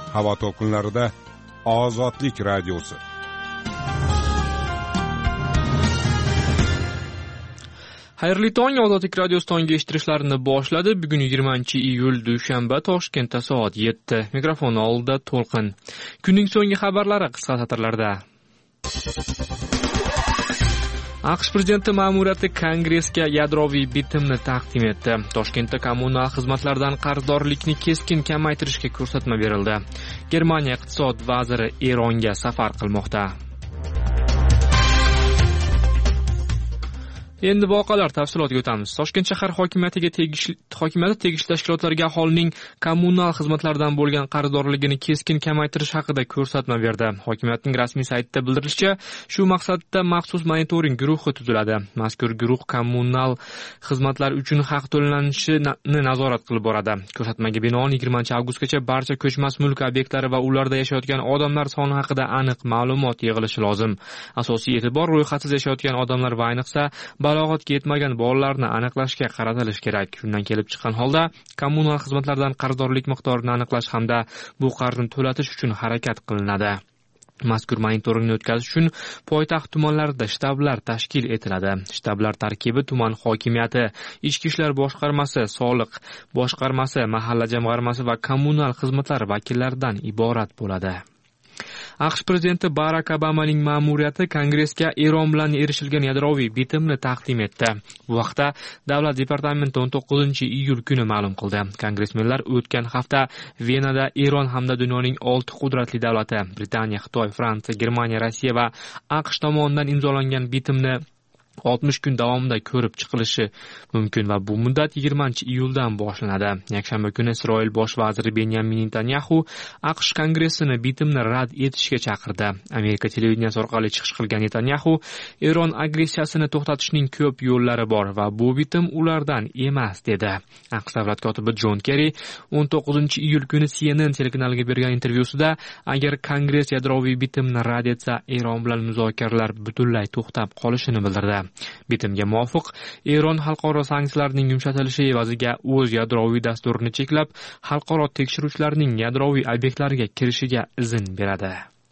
havo to'lqinlarida Ozodlik radiosi. Xayrli tong, Ozodlik radiosi tongga eshittirishlarini boshladi. Bugun 20-iyul dushanba, Toshkentda soat 7. Mikrofon oldida To'lqin. Kunning so'nggi xabarlari qisqa satrlarda. AQSh prezidenti ma'muriyati Kongressga yadroviy bitimni taqdim etdi. Toshkentda kommunal xizmatlardan qarzdorlikni keskin kamaytirishga ko'rsatma berildi. Germaniya iqtisod vaziri Eronga safar qilmoqda. Endi voqealar tafsilotiga o'tamiz. Toshkent shahar hokimiyati tegishli tashkilotlarga aholining kommunal xizmatlardan bo'lgan qarzdorligini keskin kamaytirish haqida ko'rsatma berdi. Hokimiyatning rasmiy saytida bildirilishicha, shu maqsadda maxsus monitoring guruhi tuziladi. Mazkur guruh kommunal xizmatlar uchun haq to'lanishini nazorat qilib boradi. Ko'rsatmaga binoan 20-avgustgacha barcha ko'chmas mulk obyektlari va ularda yashayotgan odamlar soni haqida aniq ma'lumot yig'ilishi lozim. Asosiy e'tibor ro'yxatsiz yashayotgan odamlar va ayniqsa balog'atga yetmagan bolalarni aniqlashga qaratilishi kerak. Shundan kelib chiqqan holda kommunal xizmatlardan qarzdorlik miqdorini aniqlash hamda bu qarzni to'latish uchun harakat qilinadi. Mazkur monitoringni o'tkazish uchun poytaxt tumanlarida shtablar tashkil etiladi. Shtablar tarkibi tuman hokimiyati, ichki ishlar boshqarmasi, soliq boshqarmasi, mahalla jamg'armasi va kommunal xizmatlar vakillaridan iborat bo'ladi. AQSh prezidenti Barak Obamaning ma'muriyati Kongressga Eron bilan erishilgan yadroviy bitimni taqdim etdi. Bu vaqtda Davlat departamenti 19-iyul kuni ma'lum qildi. Kongressmenlar o'tgan hafta Venada Eron hamda dunyoning 6 qudratli davlati Britaniya, Xitoy, Fransiya, Germaniya, Rossiya va AQSh tomonidan imzolangan bitimni 60 kun davomida ko'rib chiqilishi mumkin va bu muddat 20-iyuldan boshlanadi. Yakshanba kuni Isroil bosh vaziri Benyamin Netanyahu AQSh kongressini bitimni rad etishga chaqirdi. Amerika televideniyasi orqali chiqish qilgan Netanyahu Eron agressiyasini to'xtatishning ko'p yo'llari bor va bu bitim ulardan emas dedi. AQSh davlat kotibi Jon Kerri 19-iyul kuni CNN telekanaliga bergan intervyusida agar kongress yadroviy bitimni rad etsa, Eron bilan muzokaralar butunlay to'xtab qolishini bildirdi. Bitimga muvofiq Eron xalqaro sanksiyalarning yumshatilishi evaziga o'z yadroviy dasturini cheklab, xalqaro tekshiruvchilarning yadroviy obyektlariga kirishiga izn beradi.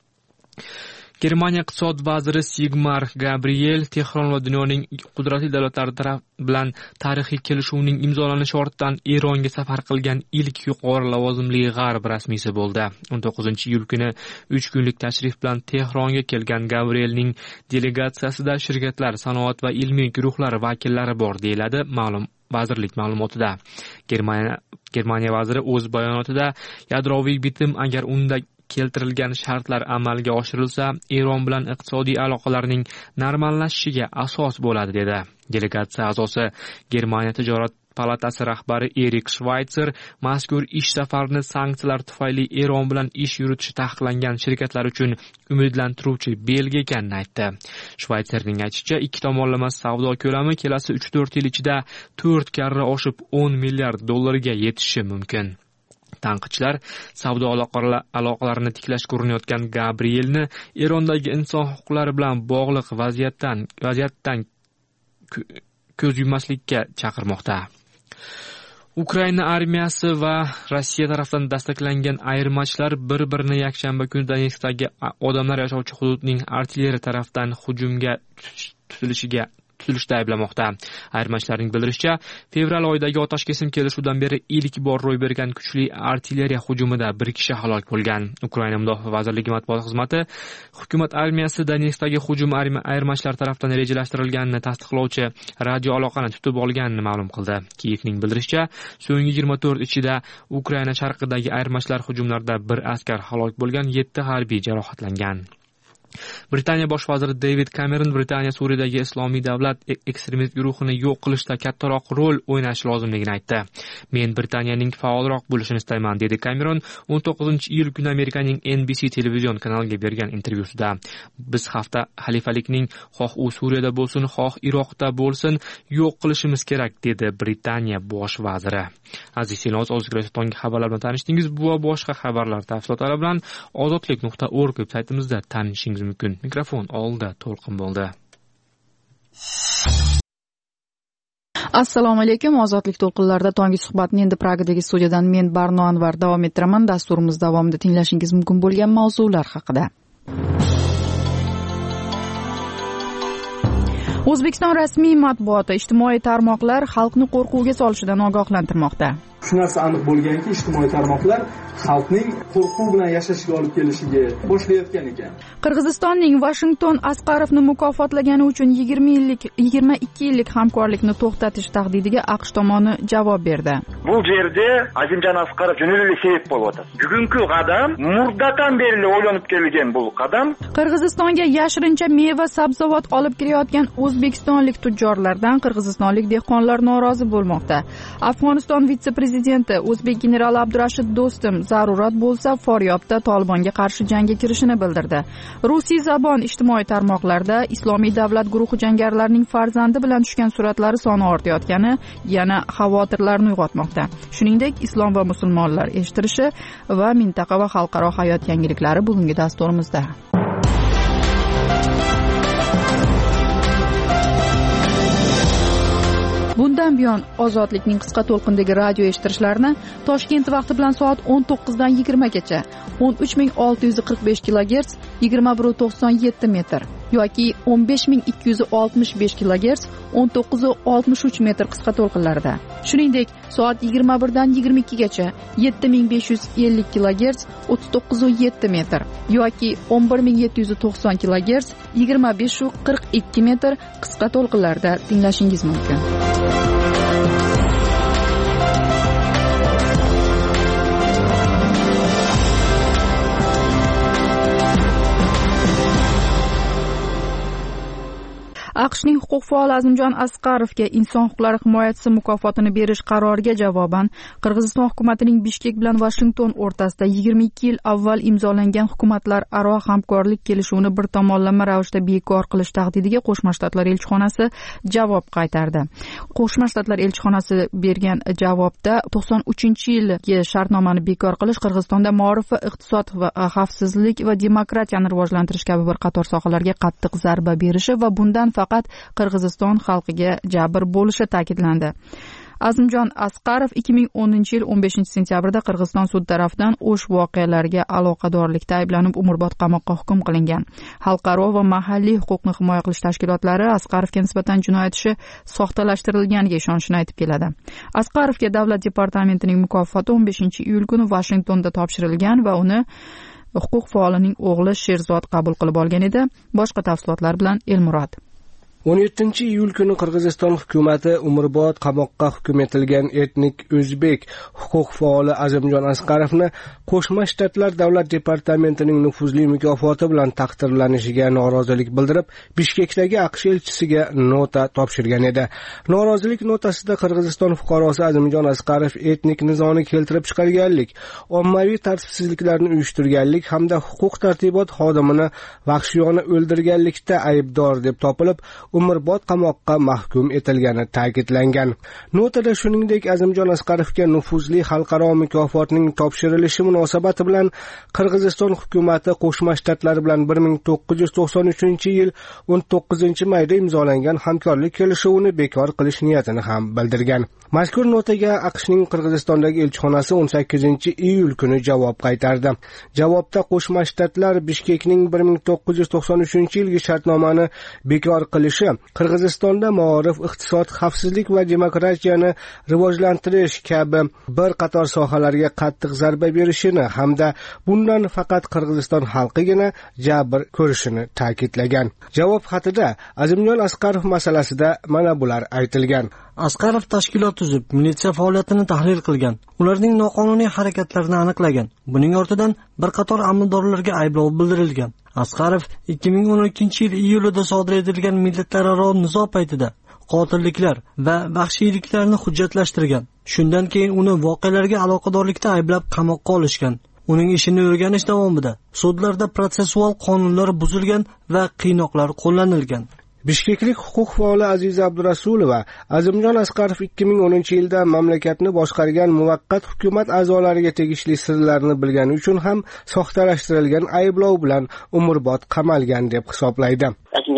Germaniya iqtisod vaziri Sigmar Gabriel Tehron va dunyoning qudratli davlatlari bilan tarixiy kelishuvning imzolanishi ortidan Eronga safar qilgan ilk yuqori lavozimli g'arb rasmiysi bo'ldi. 19-iyul kuni 3 kunlik tashrif bilan Tehronga kelgan Gabrielning delegatsiyasida shirkatlar, sanoat va ilmiy guruhlar vakillari bor, deyiladi vazirlik ma'lumotida. Germaniya vaziri o'z bayonotida yadroviy bitim agar unda keltirilgan shartlar amalga oshirilsa, Eron bilan iqtisodiy aloqalarning normallashishiga asos bo'ladi dedi. Delegatsiya a'zosi Germaniya tijorat palatasi rahbari Erik Schweitzer mazkur ish safarini sanksiyalar tufayli Eron bilan ish yuritishi taqiqlangan shirkatlar uchun umidlantiruvchi belgi ekanini aytdi. Schweitzerning aytishicha, ikki tomonlama savdo ko'lami kelasi 3-4 yil ichida 4 karra oshib $10 milliard yetishi mumkin. Tanqidchilar savdo aloqalarini tiklashga urinayotgan Gabrielni Erondagi inson huquqlari bilan bog'liq vaziyatdan ko'z yummaslikka chaqirmoqda. Ukraina armiyasi va Rossiya tomonidan dastaklangan ayirmachilar bir-birini yakshanba kuni Donetskdagi odamlar yashovchi hududning artilleriya tomonidan hujumga tutilishda ayblamoqda. Ayirmachilarning bildirishicha, fevral oyidagi otash kesim kelishuvdan beri ilk bor ro'y bergan kuchli artilleriya hujumida bir kishi halok bo'lgan. Ukraina mudofaa vazirligi matbuot xizmati hukumat armiyasi Donetskdagi hujum ayirmachilar tomonidan rejalashtirilganini tasdiqlovchi radio aloqani tutib olganini ma'lum qildi. Kiyevning bildirishicha, so'nggi 24 ichida Ukraina sharqidagi ayirmachilar hujumlarida bir askar halok bo'lgan, 7 harbiy jarohatlangan. Britaniya bosh vaziri David Cameron Britaniya Suriyadagi Islomiy davlat ekstremist guruhini yo'q qilishda kattaroq rol o'ynashi lozimligini aytdi. Men Britaniyaning faolroq bo'lishini istayman, dedi Cameron 19-iyul kuni Amerikaning NBC televizion kanaliga bergan intervyusida. Biz hafta xalifalikning xoh u Suriyada bo'lsin, xoh Iroqda bo'lsin yo'q qilishimiz kerak, dedi Britaniya bosh vaziri. Aziz Ozodlik tonggi xabarlar bilan tanishdingiz. Bu va boshqa xabarlar tafsilotlari bilan ozodlik.org saytimizda tanishingiz mumkin. Mikrofon oldida To'lqin bo'ldi. Assalomu alaykum. Ozodlik to'lqinlarida tonggi suhbatni endi Pragadagi studiyadan men Barno Anvar davom ettiraman. Dasturimiz davomida tinglashingiz mumkin bo'lgan mavzular haqida. O'zbekiston rasmiy matbuoti ijtimoiy tarmoqlar xalqni qo'rquvga solishidan ogohlantirmoqda. Shu narsa aniq bo'lganki, ijtimoiy tarmoqlar xalqning qo'rquv bilan yashashiga olib kelishiga boshlayotgan ekan. Qirg'izistonning Washington Asqarovni mukofotlagani uchun 22 yillik hamkorlikni to'xtatish tahdidiga AQSh tomoni javob berdi. Bu yerda Azimjon Asqarov jurnalistlik sebep bo'lyapti. Bugungi qadam muddatdan beri o'ylanib kelgan bu qadam. Qirg'izistonga yashirincha meva sabzavot olib kirayotgan o'zbekistonlik tujjorlardan qirg'izistonlik dehqonlar norozi bo'lmoqda. Afg'oniston vitse-prezidenti O'zbek generali Abdurashid Do'stum zarurat bo'lsa Faryobda Tolibonga qarshi jangga kirishini bildirdi. Rusiy zabon ijtimoiy tarmoqlarda Islomiy davlat guruhi jangarilarning farzandi bilan tushgan suratlari soni ortayotgani yana xavotirlarni uyg'otmoqda. Shuningdek, islom va musulmonlar eshittirishi va mintaqa va xalqaro hayot yangiliklari bugungi dasturimizda. Bundan buyon Ozodlikning qisqa to'lqindagi radio eshittirishlarini Toshkent vaqti bilan soat 19 dan 20 gacha 13645 kHz 2197 metr yoki 15265 kHz 1963 metr qisqa to'lqinlarda. Shuningdek, soat 21 dan 22 gacha 7550 kHz 39.7 metr yoki 11790 kHz 25.42 metr qisqa to'lqinlarda tinglashingiz mumkin. AQShning huquq faoli Azimjon Asqarovga inson huquqlari himoyachisi mukofotini berish qaroriga javoban Qirg'iziston hukumatining Bishkek bilan Washington o'rtasida 22 yil avval imzolangan hukumatlararo hamkorlik kelishuvini bir tomonlama ravishda bekor qilish tahdidiga Qo'shma Shtatlar elchixonasi javob qaytardi. Qo'shma Shtatlar elchixonasi bergan javobda 93-yilgi shartnomani bekor qilish Qirg'izistonda ma'rif va iqtisod va xavfsizlik va demokratiyani rivojlantirish kabi bir qator sohalarga qattiq zarba berishi va bundan faqat Qirg'iziston xalqiga jabr bo'lishi ta'kidlandi. Azimjon Asqarov 2010-yil 15-sentyabrda Qirg'iziston sud tarafidan o'sh voqealariga aloqadorlikda ayblanib umrbod qamoqqa hukm qilingan. Xalqaro va mahalliy huquqni himoya qilish tashkilotlari Asqarovga nisbatan jinoyat ishi soxtalashtirilganiga ishonishini aytib keladi. Asqarovga davlat departamentining mukofoti 15-iyul kuni Washingtonda topshirilgan va uni huquq faolining o'g'li Sherzod qabul qilib olgan edi. Boshqa tafsilotlar bilan Elmurod. 17-iyul kuni Qirg'iziston hukumati umrbod qamoqqa hukm etilgan etnik o'zbek huquq faoli Azimjon Asqarovni Qo'shma Shtatlar davlat departamentining nufuzli mukofoti bilan taqdirlanishiga norozilik bildirib, Bishkekdagi AQSh elchisiga nota topshirgan edi. Norozilik notasida Qirg'iziston fuqarosi Azimjon Asqarov etnik nizoni keltirib chiqarganlik, ommaviy tartibsizliklarni uyushtirganlik hamda huquq tartibot xodimini vahshiyona o'ldirganlikda aybdor deb topilib, umrbod qamoqqa mahkum etilgani ta'kidlangan. Notada shuningdek Azimjon Asqarovga nufuzli xalqaro mukofotning topshirilishi munosabati bilan Qirg'iziston hukumati Qo'shma Shtatlar bilan 1993-yil 19-mayda imzolangan hamkorlik kelishuvini bekor qilish niyatini ham bildirgan. Mazkur notaga AQShning Qirg'izistondagi elchixonasi 18-iyul kuni javob qaytardi. Javobda Qo'shma Shtatlar Bishkekning 1993-yilgi shartnomani bekor qilishi Qirg'izistonda ma'rif, iqtisod, xavfsizlik va demokratiyani rivojlantirish kabi bir qator sohalarga qattiq zarba berishini hamda bundan faqat Qirg'iziston xalqigina jabr ko'rishini ta'kidlagan. Javob xatida Azimjon Asqarov masalasida mana bular aytilgan. Asqarov tashkilot tuzib, militsiya faoliyatini tahlil qilgan, ularning noqonuniy harakatlarini aniqlagan. Buning ortidan bir qator amaldorlarga ayblov bildirilgan. Asqarov 2012-yil iyulida sodir etilgan millatlararo nizo paytida qotilliklar va vahshiyliklarni hujjatlashtirgan. Shundan keyin uni voqealarga aloqadorlikda ayblab qamoqqa olishgan. Uning ishini o'rganish davomida sudlarda protsessual qonunlar buzilgan va qiynoqlar qo'llanilgan. Bishkeklik huquq faoli Aziza Abdurasulova Azimjon Asqarov 2010-yilda mamlakatni boshqargan muvaqqat hukumat a'zolariga tegishli sirlarni bilgani uchun ham soxtalashtirilgan ayblov bilan umrbod qamalgan deb hisoblaydi. Azimjon Asqarov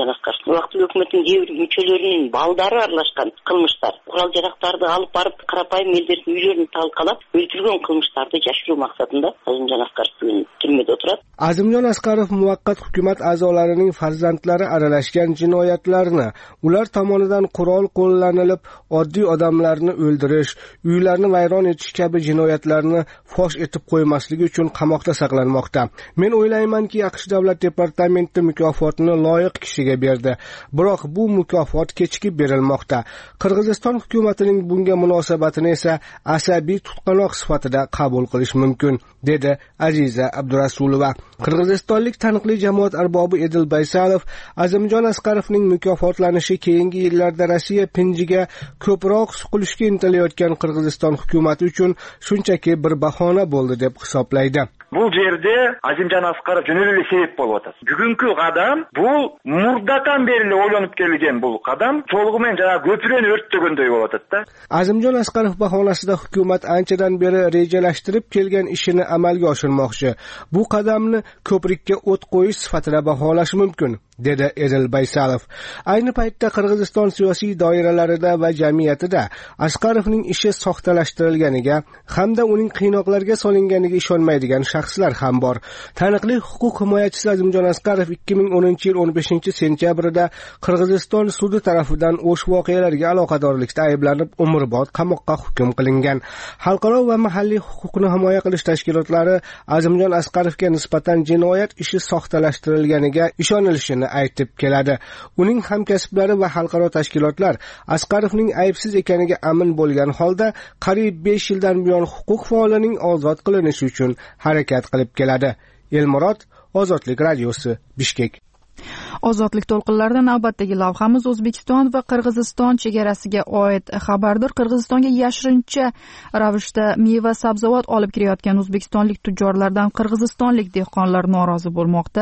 Убактылуу өкмөттүн кээ бир мүчөлөрүнүн балдары аралашкан кылмыштар, курал жарактарды алып барып карапайым элдердин үйлөрүн талкалап өлтүргөн кылмыштарды жашыруу максатында Азимжан Аскаров бүгүн түрмөдө турат. Azimjon Asqarov muvaqqat hukumat a'zolarining farzandlari aralashgan jinoyatlarni, ular tomonidan qurol qo'llanilib oddiy odamlarni o'ldirish, uylarni vayron etish kabi jinoyatlarni fosh etib qo'ymasligi uchun qamoqda saqlanmoqda. Men o'ylaymanki, AQSh davlat departamenti mukofotini loyiq kishiga berdi. Biroq bu mukofot kechikib berilmoqda. Qirg'iziston hukumatining bunga munosabatini esa asabiy tutqanoq sifatida qabul qilish mumkin, dedi Aziza Abdurasulova. Qirg'izistonlik taniqli jamoat arbobi Edil Baysalov Azimjon Asqarovning mukofotlanishi keyingi yillarda Rossiya pinjiga ko'proq suqilishga intilayotgan Qirg'iziston hukumati uchun shunchaki bir bahona bo'ldi deb hisoblaydi. Бул жерде Азимжан Аскаров жөн эле себеп болуп атат. Бүгүнкү кадам бул мурдатан бери эле ойлонуп келген бул кадам толугу менен жана көпүрөнү өрттөгөндөй болуп атат да. Azimjon Asqarov bahonasida hukumat anchadan beri rejalashtirib kelgan ishini amalga oshirmoqchi. Bu qadamni ko'prikka o't qo'yish sifatida baholash mumkin, dedi Edil Baysalov. Ayni paytda Qirg'iziston siyosiy doiralarida va jamiyatida Asqarovning ishi soxtalashtirilganiga hamda uning qiynoqlarga solinganiga ishonmaydigan shaxslar ham bor. Taniqli huquq himoyachisi Azimjon Asqarov 2010-yil 15-sentyabrida Qirg'iziston sudi tarafidan o'sh voqealarga aloqadorlikda ayblanib umrbod qamoqqa hukm qilingan. Xalqaro va mahalliy huquqni himoya qilish tashkilotlari Azimjon Asqarovga nisbatan jinoyat ishi soxtalashtirilganiga ishonilishini aytib keladi. Uning hamkasblari va xalqaro tashkilotlar Asqarovning aybsiz ekaniga amin bo'lgan holda qariyb 5 yildan buyon huquq faolining ozod qilinishi uchun harakat qilib keladi. Elmurod, Ozodlik radiosi, Bishkek. Ozodlik to'lqinlarida navbatdagi lavhamiz O'zbekiston va Qirg'iziston chegarasiga oid xabardir. Qirg'izistonga yashirincha ravishda meva sabzavot olib kirayotgan o'zbekistonlik tujjorlardan qirg'izistonlik dehqonlar norozi bo'lmoqda.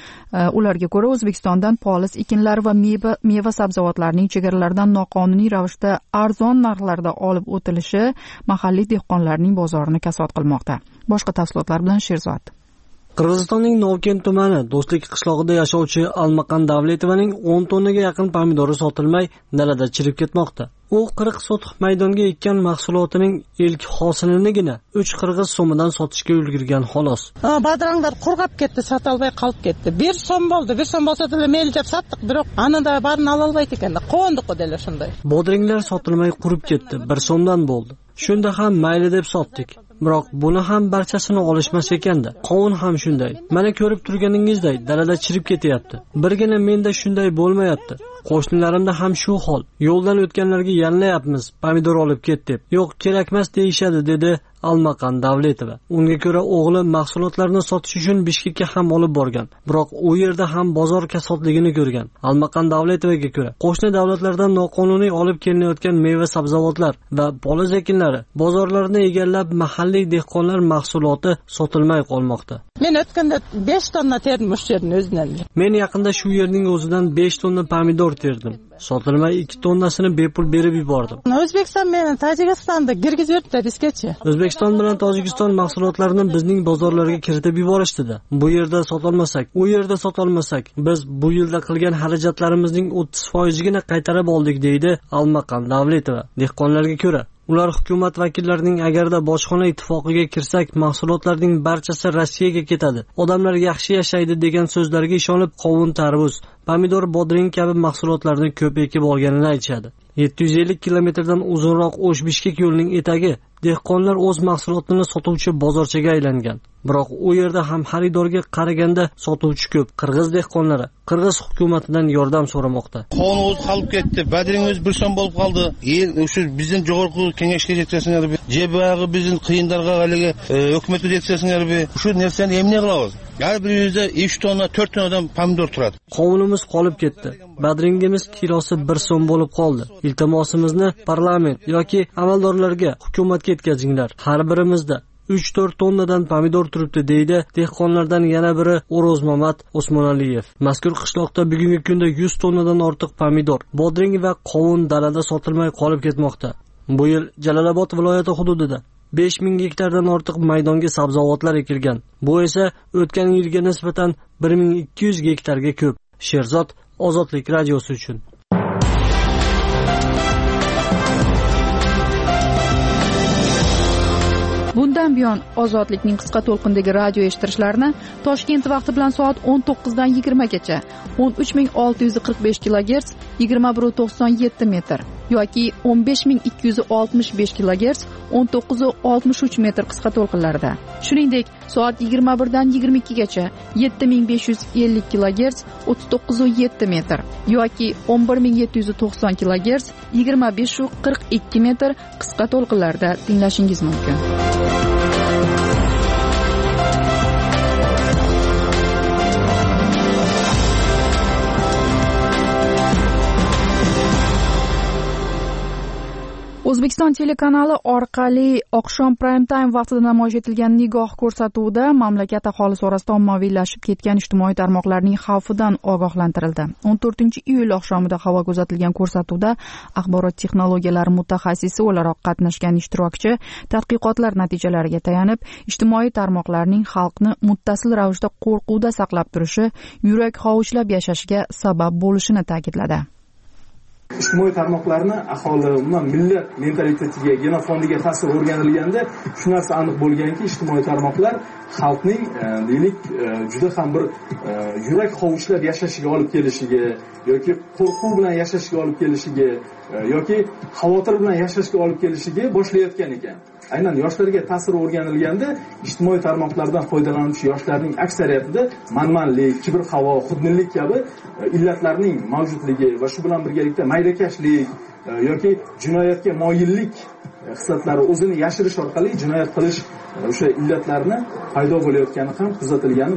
Ularga ko'ra O'zbekistondan polis ekinlari va meva sabzavotlarning chegaralardan noqonuniy ravishda arzon narxlarda olib o'tilishi mahalliy dehqonlarning bozorini kasod qilmoqda. Boshqa tafsilotlar bilan Sherzod. Qirg'izistonning Novkent tumani Do'stlik qishlog'ida yashovchi Almaqan Davletovaning 10 tonnaga yaqin pomidori sotilmay dalada chirib ketmoqda. U 40 sotix maydonga ekkan mahsulotining ilk hosilinigina 3 qirg'iz so'midan sotishga ulgurgan xolos. Badranglar qurg'ab ketdi, sota olmay qolib ketdi. 1 so'm bo'ldi. 1 so'm bo'lsa da me'ljab sotdik, biroq anida barini ola olmaydi ekan. Qo'ndiq dedilar shunday. Bodringlar sotilmay qurib ketdi. 1 so'mdan bo'ldi. Shunda ham mayli deb sotdik. Biroq buni ham barchasini olishmas ekanda. Qovun ham shunday. Mana ko'rib turganingizdek dalada chirib ketyapti. Birgina menda shunday bo'lmayapti. Qo'shnilarimda ham shu hol. Yo'ldan o'tganlarga yallayapmiz, pomidor olib ket deb. Yo'q, kerakmas deyishadi, dedi Almaqan Davletova. Unga ko'ra o'g'li mahsulotlarni sotish uchun Bishkekka ham olib borgan. Biroq u yerda ham bozor kasodligini ko'rgan. Almaqan Davletovaga ko'ra qo'shni davlatlardan noqonuniy olib kelinayotgan meva sabzavotlar va poliz ekinlari bozorlarni egallab mahalliy dehqonlar mahsuloti sotilmay qolmoqda. Men o'tganda 5 tonna terdim o'sha yerning o'zidan. Men yaqinda shu yerning o'zidan 5 tonna pomidor terdim. Sotilmay 2 tonnasini bepul berib yubordim. O'zbekiston bilan Tojikistonda kirgizib yuribdi bizgacha. O'zbekiston bilan Tojikiston mahsulotlarini bizning bozorlarga kiritib yuborishdi-da. Bu yerda sotolmasak, u yerda sotolmasak, biz bu yilda qilgan xarajatlarimizning 30%gina qaytarib oldik, deydi Almaqan Davletova. Dehqonlarga ko'ra ular hukumat vakillarining agarda bojxona ittifoqiga kirsak, mahsulotlarning barchasi Rossiyaga ketadi. Odamlar yaxshi yashaydi degan so'zlarga ishonib qovun, tarvuz, pomidor, bodring kabi mahsulotlarni ko'p ekib olganini aytishadi. 750 kilometrdan uzunroq O'sh-Bishkek yo'lining etagi dehqonlar o'z mahsulotini sotuvchi bozorchaga aylangan. Biroq u yerda ham xaridorga qaraganda sotuvchi ko'p. Qirg'iz dehqonlari Qirg'iz hukumatidan yordam so'ramoqda. Qonun qolib ketdi, badring o'z bir so'm bo'lib qoldi. O'sha bizning jo'g'orqi kengashga yetkazsinglar, jebag'i bizning qiyinlarga haliga hukumatga yetkazsinglar, shu narsani emne qilamiz. Har birimizda 3 tonna, 4 tonnadan pomidor turadi. Qovunimiz qolib ketdi. Badringimiz kilosi 1 so'm bo'lib qoldi. Iltimosimizni parlament yoki amaldorlarga, hukumatga yetkazinglar. Har birimizda 3-4 tonnadan pomidor turibdi, deydi dehqonlardan yana biri O'roz Mamat Osmonaliyev. Mazkur qishloqda bugungi kunda 100 tonnadan ortiq pomidor, bodring va qovun dalada sotilmay qolib ketmoqda. Bu yil Jalolobod viloyati hududida 5000 gektardan ortiq maydonga sabzavotlar ekilgan. Bu esa o'tgan yilga nisbatan 1200 gektarga ko'p. Sherzod, Ozodlik radiosi uchun. Bundan buyon Ozodlikning qisqa to'lqindagi radio eshittirishlarini Toshkent vaqti bilan soat 19 dan 20 gacha 13645 kHz 2197 metr yoki 15265 kHz 1963 metr qisqa to'lqinlarda. Shuningdek, soat 21 dan 22 gacha 7550 kHz 39.7 metr yoki 11790 kHz 25.42 metr qisqa to'lqinlarda tinglashingiz mumkin. O'zbekiston telekanali orqali oqshom prime time vaqtida namoyish etilgan Nigoh ko'rsatuvida mamlakat aholisi orasida ommaviylashib ketgan ijtimoiy tarmoqlarning xavfidan ogohlantirildi. 14-iyul oqshomida havoga uzatilgan ko'rsatuvda axborot texnologiyalari mutaxassisi o'laroq qatnashgan ishtirokchi tadqiqotlar natijalariga tayanib, ijtimoiy tarmoqlarning xalqni muttasil ravishda qo'rquvda saqlab turishi, yurak hovuchlab yashashiga sabab bo'lishini ta'kidladi. Ijtimoiy tarmoqlarni aholi, umuman millat mentalitetiga, genofondiga ta'sir o'rganilganda shu narsa aniq bo'lganki, ijtimoiy tarmoqlar xalqning deylik juda ham bir yurak hovuchlab yashashiga olib kelishiga yoki qo'rquv bilan yashashiga olib kelishiga yoki xavotir bilan yashashga olib kelishiga boshlayotgan ekan. Aynan yoshlarga ta'sir o'rganilganda ijtimoiy tarmoqlardan foydalanuvchi yoshlarning aksariyatida manmanlik, kibr-havo, xudbinlik kabi illatlarning mavjudligi va shu bilan birgalikda mayrakashlik yoki jinoyatga moyillik hislatlari o'zini yashirish orqali jinoyat qilish o'sha illatlarni paydo bo'layotgani ham kuzatilgani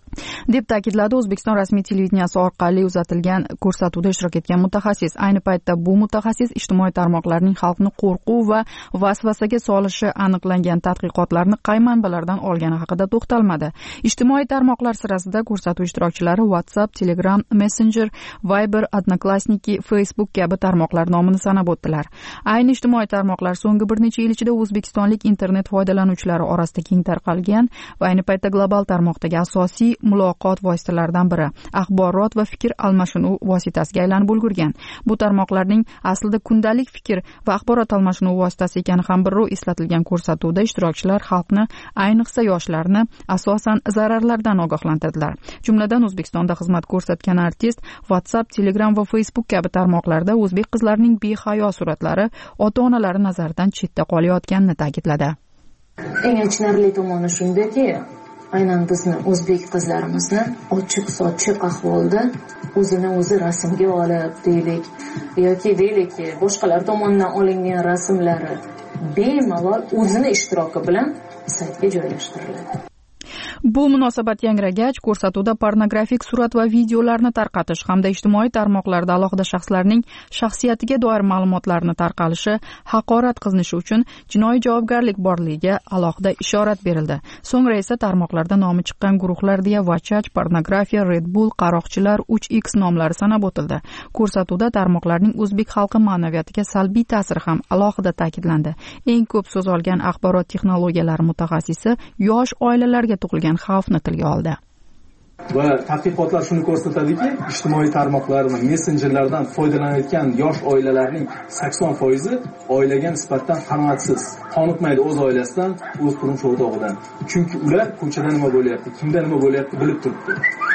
deb ta'kidladi O'zbekiston rasmiy televideniyasi orqali uzatilgan ko'rsatuvda ishtirok etgan mutaxassis. Ayni paytda bu mutaxassis ijtimoiy tarmoqlarning xalqni qo'rquv va vasvasaga solishi aniqlangan tadqiqotlarni qay manbalardan olgani haqida to'xtalmadi. Ijtimoiy tarmoqlar sirasida ko'rsatuv ishtirokchilari WhatsApp, Telegram, Messenger, Viber, Odnoklassniki, Facebook kabi tarmoqlar nomini sanab o'tdilar. Ayni ijtimoiy tarmoqlar so'nggi bir necha yil ichida o'zbekistonlik internet foydalanuvchilari orasida keng tarqalgan va ayni paytda global tarmoqdagi asosiy muloqot vositalaridan biri, axborot va fikr almashinuv vositasiga aylanib ulgurgan. Bu tarmoqlarning aslida kundalik fikr va axborot almashinuv vositasi ekani ham birrov eslatilgan ko'rsatuvda ishtirokchilar xalqni, ayniqsa yoshlarni asosan zararlardan ogohlantirdilar. Jumladan O'zbekistonda xizmat ko'rsatgan artist WhatsApp, Telegram va Facebook kabi tarmoqlarda o'zbek qizlarining behayo suratlari ota-onalari nazaridan chetda qolayotganini ta'kidladi. Eng achinarli tomoni shundaki, aynan bizni o'zbek qizlarimizni ochiq-sochiq ahvolda o'zini o'zi rasmga olib deylik yoki deylik boshqalar tomonidan olingan rasmlari bemalol o'zini ishtiroki bilan saytga joylashtiriladi. Bu munosabat yangragach, ko'rsatuvda pornografik surat va videolarni tarqatish hamda ijtimoiy tarmoqlarda alohida shaxslarning shaxsiyatiga doir ma'lumotlarni tarqalishi, haqorat qilinishi uchun jinoiy javobgarlik borligiga alohida ishorat berildi. So'ngra esa tarmoqlarda nomi chiqqan guruhlar deya Vachach, pornografiya, Red Bull, qaroqchilar, 3X nomlari sanab o'tildi. Ko'rsatuvda tarmoqlarning o'zbek xalqi ma'naviyatiga salbiy ta'siri ham alohida ta'kidlandi. Eng ko'p so'z olgan axborot texnologiyalari mutaxassisi yosh oilalarga tug'ilgan xavfni tilga oldi. Va tadqiqotlar shuni ko'rsatadiki, ijtimoiy tarmoqlar va messenjerlardan foydalanayotgan yosh oilalarning 80% oilaga nisbatan qanoatsiz. Qoniqmaydi o'z oilasidan, o'z turmush o'rtog'idan. Chunki ular ko'chada nima bo'lyapti, kimda nima bo'lyapti bilib turibdi.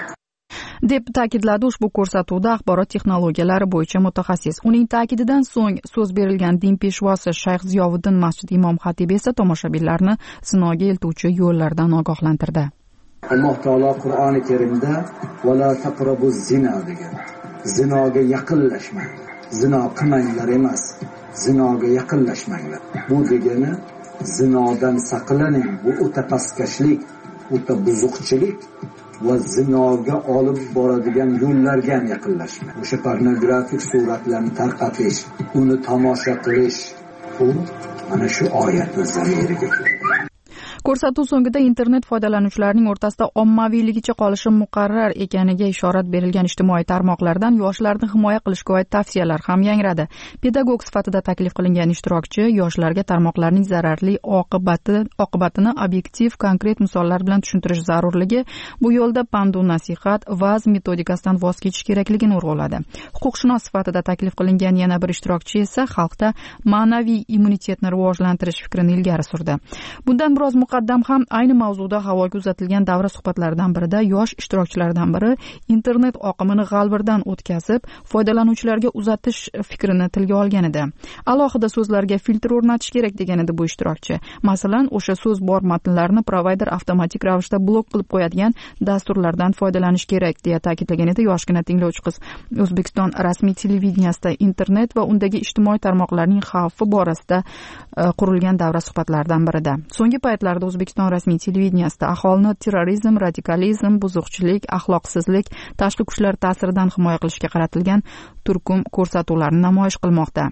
deb ta'kidladi ushbu ko'rsatuvda axborot texnologiyalari bo'yicha mutaxassis. Uning ta'kididan so'ng so'z berilgan din peshvosi Shayx Ziyovuddin masjid imom xatibi esa tomoshabinlarni zinoga eltuvchi yo'llardan ogohlantirdi. Alloh taolo Qur'oni Karimda "Vala taqrabuz zina" degan. Zinoga yaqinlashmang. Zino qilmanglar emas, zinoga yaqinlashmanglar. Bu degani zinodan saqlaning. Bu o'ta pastkashlik, o'ta buzuqchilik va zinoga olib boradigan yo'llarga yaqinlashmang. O'sha pornografik suratlarni tarqatish, uni tomosha qilish, u mana shu oyatning zamiriga. Ko'rsatuv so'ngida internet foydalanuvchilarining o'rtasida ommaviyligicha qolishi muqarrar ekaniga ishorat berilgan ijtimoiy tarmoqlardan yoshlarni himoya qilishga oid tavsiyalar ham yangradi. Pedagog sifatida taklif qilingan ishtirokchi yoshlarga tarmoqlarning zararli oqibatini obyektiv, konkret misollar bilan tushuntirish zarurligi, bu yo'lda pandu nasihat, va'z metodikasidan voz kechish kerakligini urg'uladi. Huquqshunos sifatida taklif qilingan yana bir ishtirokchi esa xalqda ma'naviy immunitetni rivojlantirish fikrini ilgari surdi. Bundan biroz muqaddam ham ayni mavzuda havoga uzatilgan davra suhbatlaridan birida yosh ishtirokchilardan biri internet oqimini g'alvirdan o'tkazib, foydalanuvchilarga uzatish fikrini tilga olgan edi. Alohida so'zlarga filtr o'rnatish kerak degan edi bu ishtirokchi. Masalan, o'sha so'z bor matnlarni provayder avtomatik ravishda blok qilib qo'yadigan dasturlardan foydalanish kerak deya ta'kidlagan edi yoshgina tinglovchi qiz. O'zbekiston rasmiy televideniyasida internet va undagi ijtimoiy tarmoqlarning xavfi borasida qurilgan davra suhbatlaridan birida. So'nggi paytlarda O'zbekiston rasmiy televideniyasida aholini terrorizm, radikalizm, buzuqchilik, axloqsizlik, tashqi kuchlar ta'siridan himoya qilishga qaratilgan turkum ko'rsatuvlarni namoyish qilmoqda.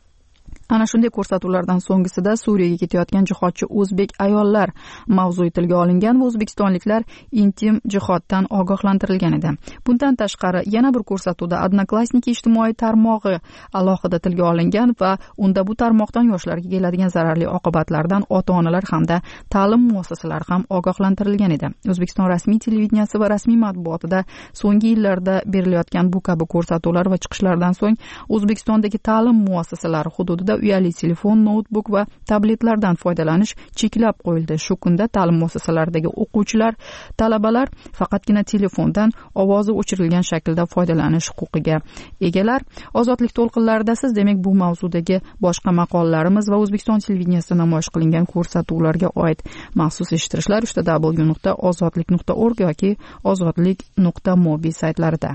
Ana shunday ko'rsatuvlardan so'nggisida Suriyaga ketayotgan jihodchi o'zbek ayollar mavzui tilga olingan va o'zbekistonliklar intim jihoddan ogohlantirilgan edi. Bundan tashqari yana bir ko'rsatuvda Odnoklassniki ijtimoiy tarmog'i alohida tilga olingan va unda bu tarmoqdan yoshlarga keladigan zararli oqibatlardan ota-onalar hamda ta'lim muassasalari ham ogohlantirilgan edi. O'zbekiston rasmiy televideniyasi va rasmiy matbuotida so'nggi yillarda berilayotgan bu kabi ko'rsatuvlar va chiqishlardan so'ng O'zbekistondagi ta'lim muassasalari hududida uyali telefon, noutbuk va tabletlardan foydalanish cheklab qo'yildi. Shu kunda ta'lim muassasalaridagi o'quvchilar, talabalar faqatgina telefondan ovozi o'chirilgan shaklda foydalanish huquqiga egalar. Ozodlik to'lqinlarida siz demak bu mavzudagi boshqa maqolalarimiz va O'zbekiston televideniyasida namoyish qilingan ko'rsatuvlarga oid maxsus eshittirishlar www.ozodlik.org yoki ozodlik.mobi saytlarida.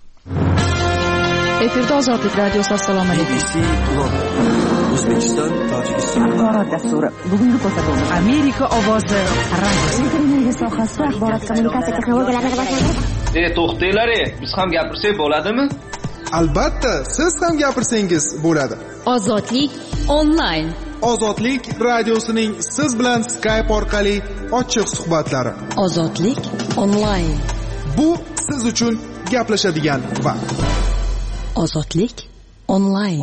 Efirda Ozodlik radiosi. Assalomu alaykum. O'zbekiston, Tojikiston axborot dasturi. Bugungi ko'rsatuvimiz Amerika ovozi radiosi. Internet sohasida axborot kommunikatsiya texnologiyalarini rivojlantirish. To'xtanglar, biz ham gapirsak bo'ladimi? Albatta, siz ham gapirsangiz bo'ladi. Ozodlik onlayn. Ozodlik radiosining siz bilan Skype orqali ochiq suhbatlari. Ozodlik onlayn. Bu siz uchun gaplashadigan vaqt. Ozodlik onlayn.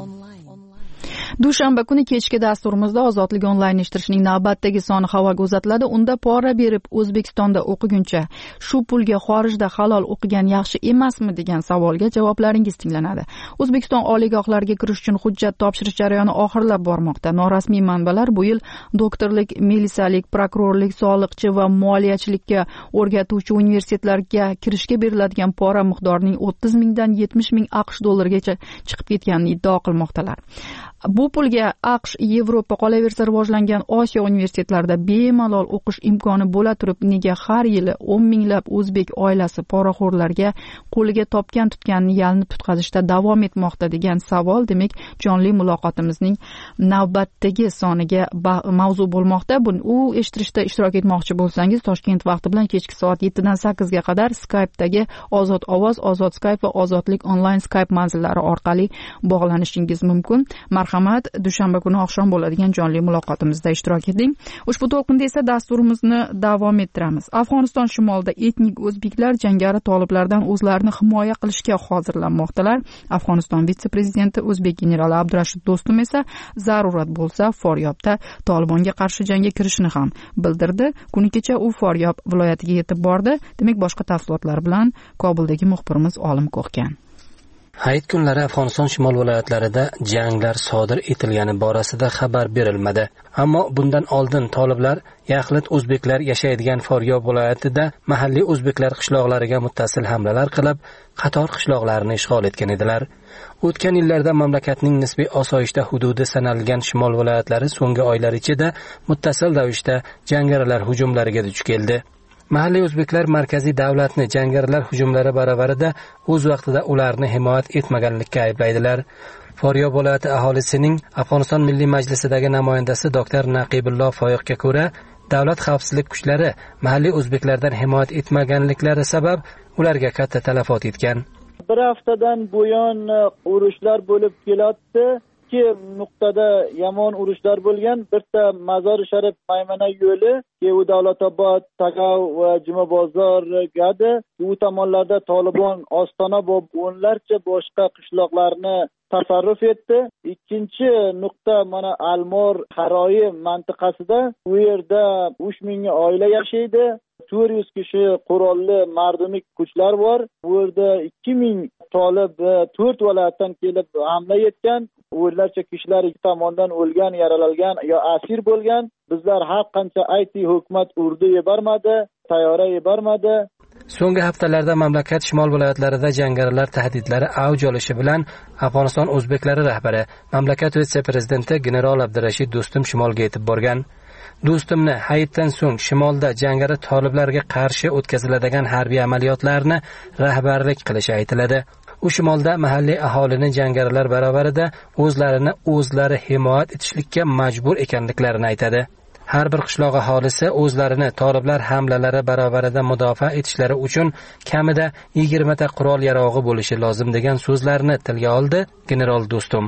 Dushanba kuni kechki dasturimizda Ozodlik onlayn eshittirishning navbatdagi soni havoga uzatiladi. Unda pora berib O'zbekistonda o'qiguncha shu pulga xorijda halol o'qigan yaxshi emasmi degan savolga javoblaringiz tinglanadi. O'zbekiston oliygohlariga kirish uchun hujjat topshirish jarayoni oxirlab bormoqda. Norasmiy manbalar bu yil doktorlik, milisalik, prokurorlik, soliqchi va moliyachilikka o'rgatuvchi universitetlarga kirishga beriladigan pora miqdorining 30 mingdan 70 ming AQSh dollarigacha chiqib ketganini iddao qilmoqdalar. Bu pulga AQSh, Yevropa, qolaversa rivojlangan Osiyo universitetlarida bemalol o'qish imkoni bo'la turib, nega har yili 10 minglab o'zbek oilasi poraxo'rlarga qo'liga topgan tutganini yalinib tutqazishda davom etmoqda degan savol demak jonli muloqotimizning navbatdagi soniga mavzu bo'lmoqda. U eshittirishda ishtirok etmoqchi bo'lsangiz Toshkent vaqti bilan kechki soat 7 dan 8 ga qadar Skype'dagi Ozod ovoz, Ozod Skype va Ozodlik onlayn Skype manzillari orqali bog'lanishingiz mumkin. Marhamat, dushanba kuni oqshom bo'ladigan jonli muloqotimizda ishtirok eting. Ushbu to'lqinda esa dasturimizni davom ettiramiz. Afg'oniston shimolida etnik o'zbeklar jangari toliblardan o'zlarini himoya qilishga hozirlanmoqdalar. Afg'oniston vitse-prezidenti o'zbek generali Abdurashid Do'stum esa zarurat bo'lsa Foryobda Tolibonga qarshi jangga kirishini ham bildirdi. Kuni kecha u Foryob viloyatiga yetib bordi. Demak, boshqa tafsilotlar bilan Kobuldagi muxbirimiz Olim Ko'xgan. Hayit kunlari Afg'oniston shimol viloyatlarida janglar sodir etilgani borasida xabar berilmadi. Ammo bundan oldin toliblar yaxlit o'zbeklar yashaydigan Foryob viloyatida mahalliy o'zbeklar qishloqlariga muttasil hamlalar qilib, qator qishloqlarni ishg'ol etgan edilar. O'tgan yillarda mamlakatning nisbiy osoyishta hududi sanalgan shimol viloyatlari so'nggi oylar ichida muttasil ravishda jangarilar hujumlariga duch keldi. Mahalliy o'zbeklar markaziy davlatni jangarilar hujumlari baravarida o'z vaqtida ularni himoyat etmaganlikka ayblaydilar. Foryob viloyati aholisining Afg'oniston Milliy Majlisidagi namoyandasi doktor Naqibulloh Foyiqga ko'ra, davlat xavfsizlik kuchlari mahalliy o'zbeklardan himoyat etmaganliklari sabab ularga katta talafot yetgan. Bir haftadan buyon urushlar bo'lib kelyapti. ikki nuqtada yomon urushlar bo'lgan. Bitta Mazor Sharif Maymana yo'li, u Davlatobod, Tagav va Jumabozor gadi. Bu tomonlarda Tolibon ostona bo'lib o'nlarcha boshqa qishloqlarni tasarruf etdi. Ikkinchi nuqta mana Almor Haroyi mantiqasida, u yerda 3000 ga oila yashaydi. 400 kishi qurolli mardumik kuchlar bor. Bu yerda 2000 Tolib 4 viloyatdan kelib hamla etgan. O'nlarcha kishilar ikki tomondan o'lgan, yaralangan yo asir bo'lgan. Bizlar har qancha aytdi, hukumat urdi yebarmadi, tayyora yebarmadi. So'nggi haftalarda mamlakat shimol viloyatlarida jangarilar tahdidlari avj olishi bilan Afg'oniston o'zbeklari rahbari, mamlakat vitse-prezidenti general Abdurashid Do'stum shimolga yetib borgan. Do'stumni hayitdan so'ng shimolda jangari toliblarga qarshi o'tkaziladigan harbiy amaliyotlarni rahbarlik qilishi aytiladi. U shimolda mahalliy aholini jangarilar barobarida o'zlari himoya etishlikka majbur ekanliklarini aytadi. Har bir qishloq aholisi o'zlarini toliblar hamlalari barobarida mudofaa etishlari uchun kamida 20 ta qurol yarog'i bo'lishi lozim degan so'zlarni tilga oldi general Do'stum.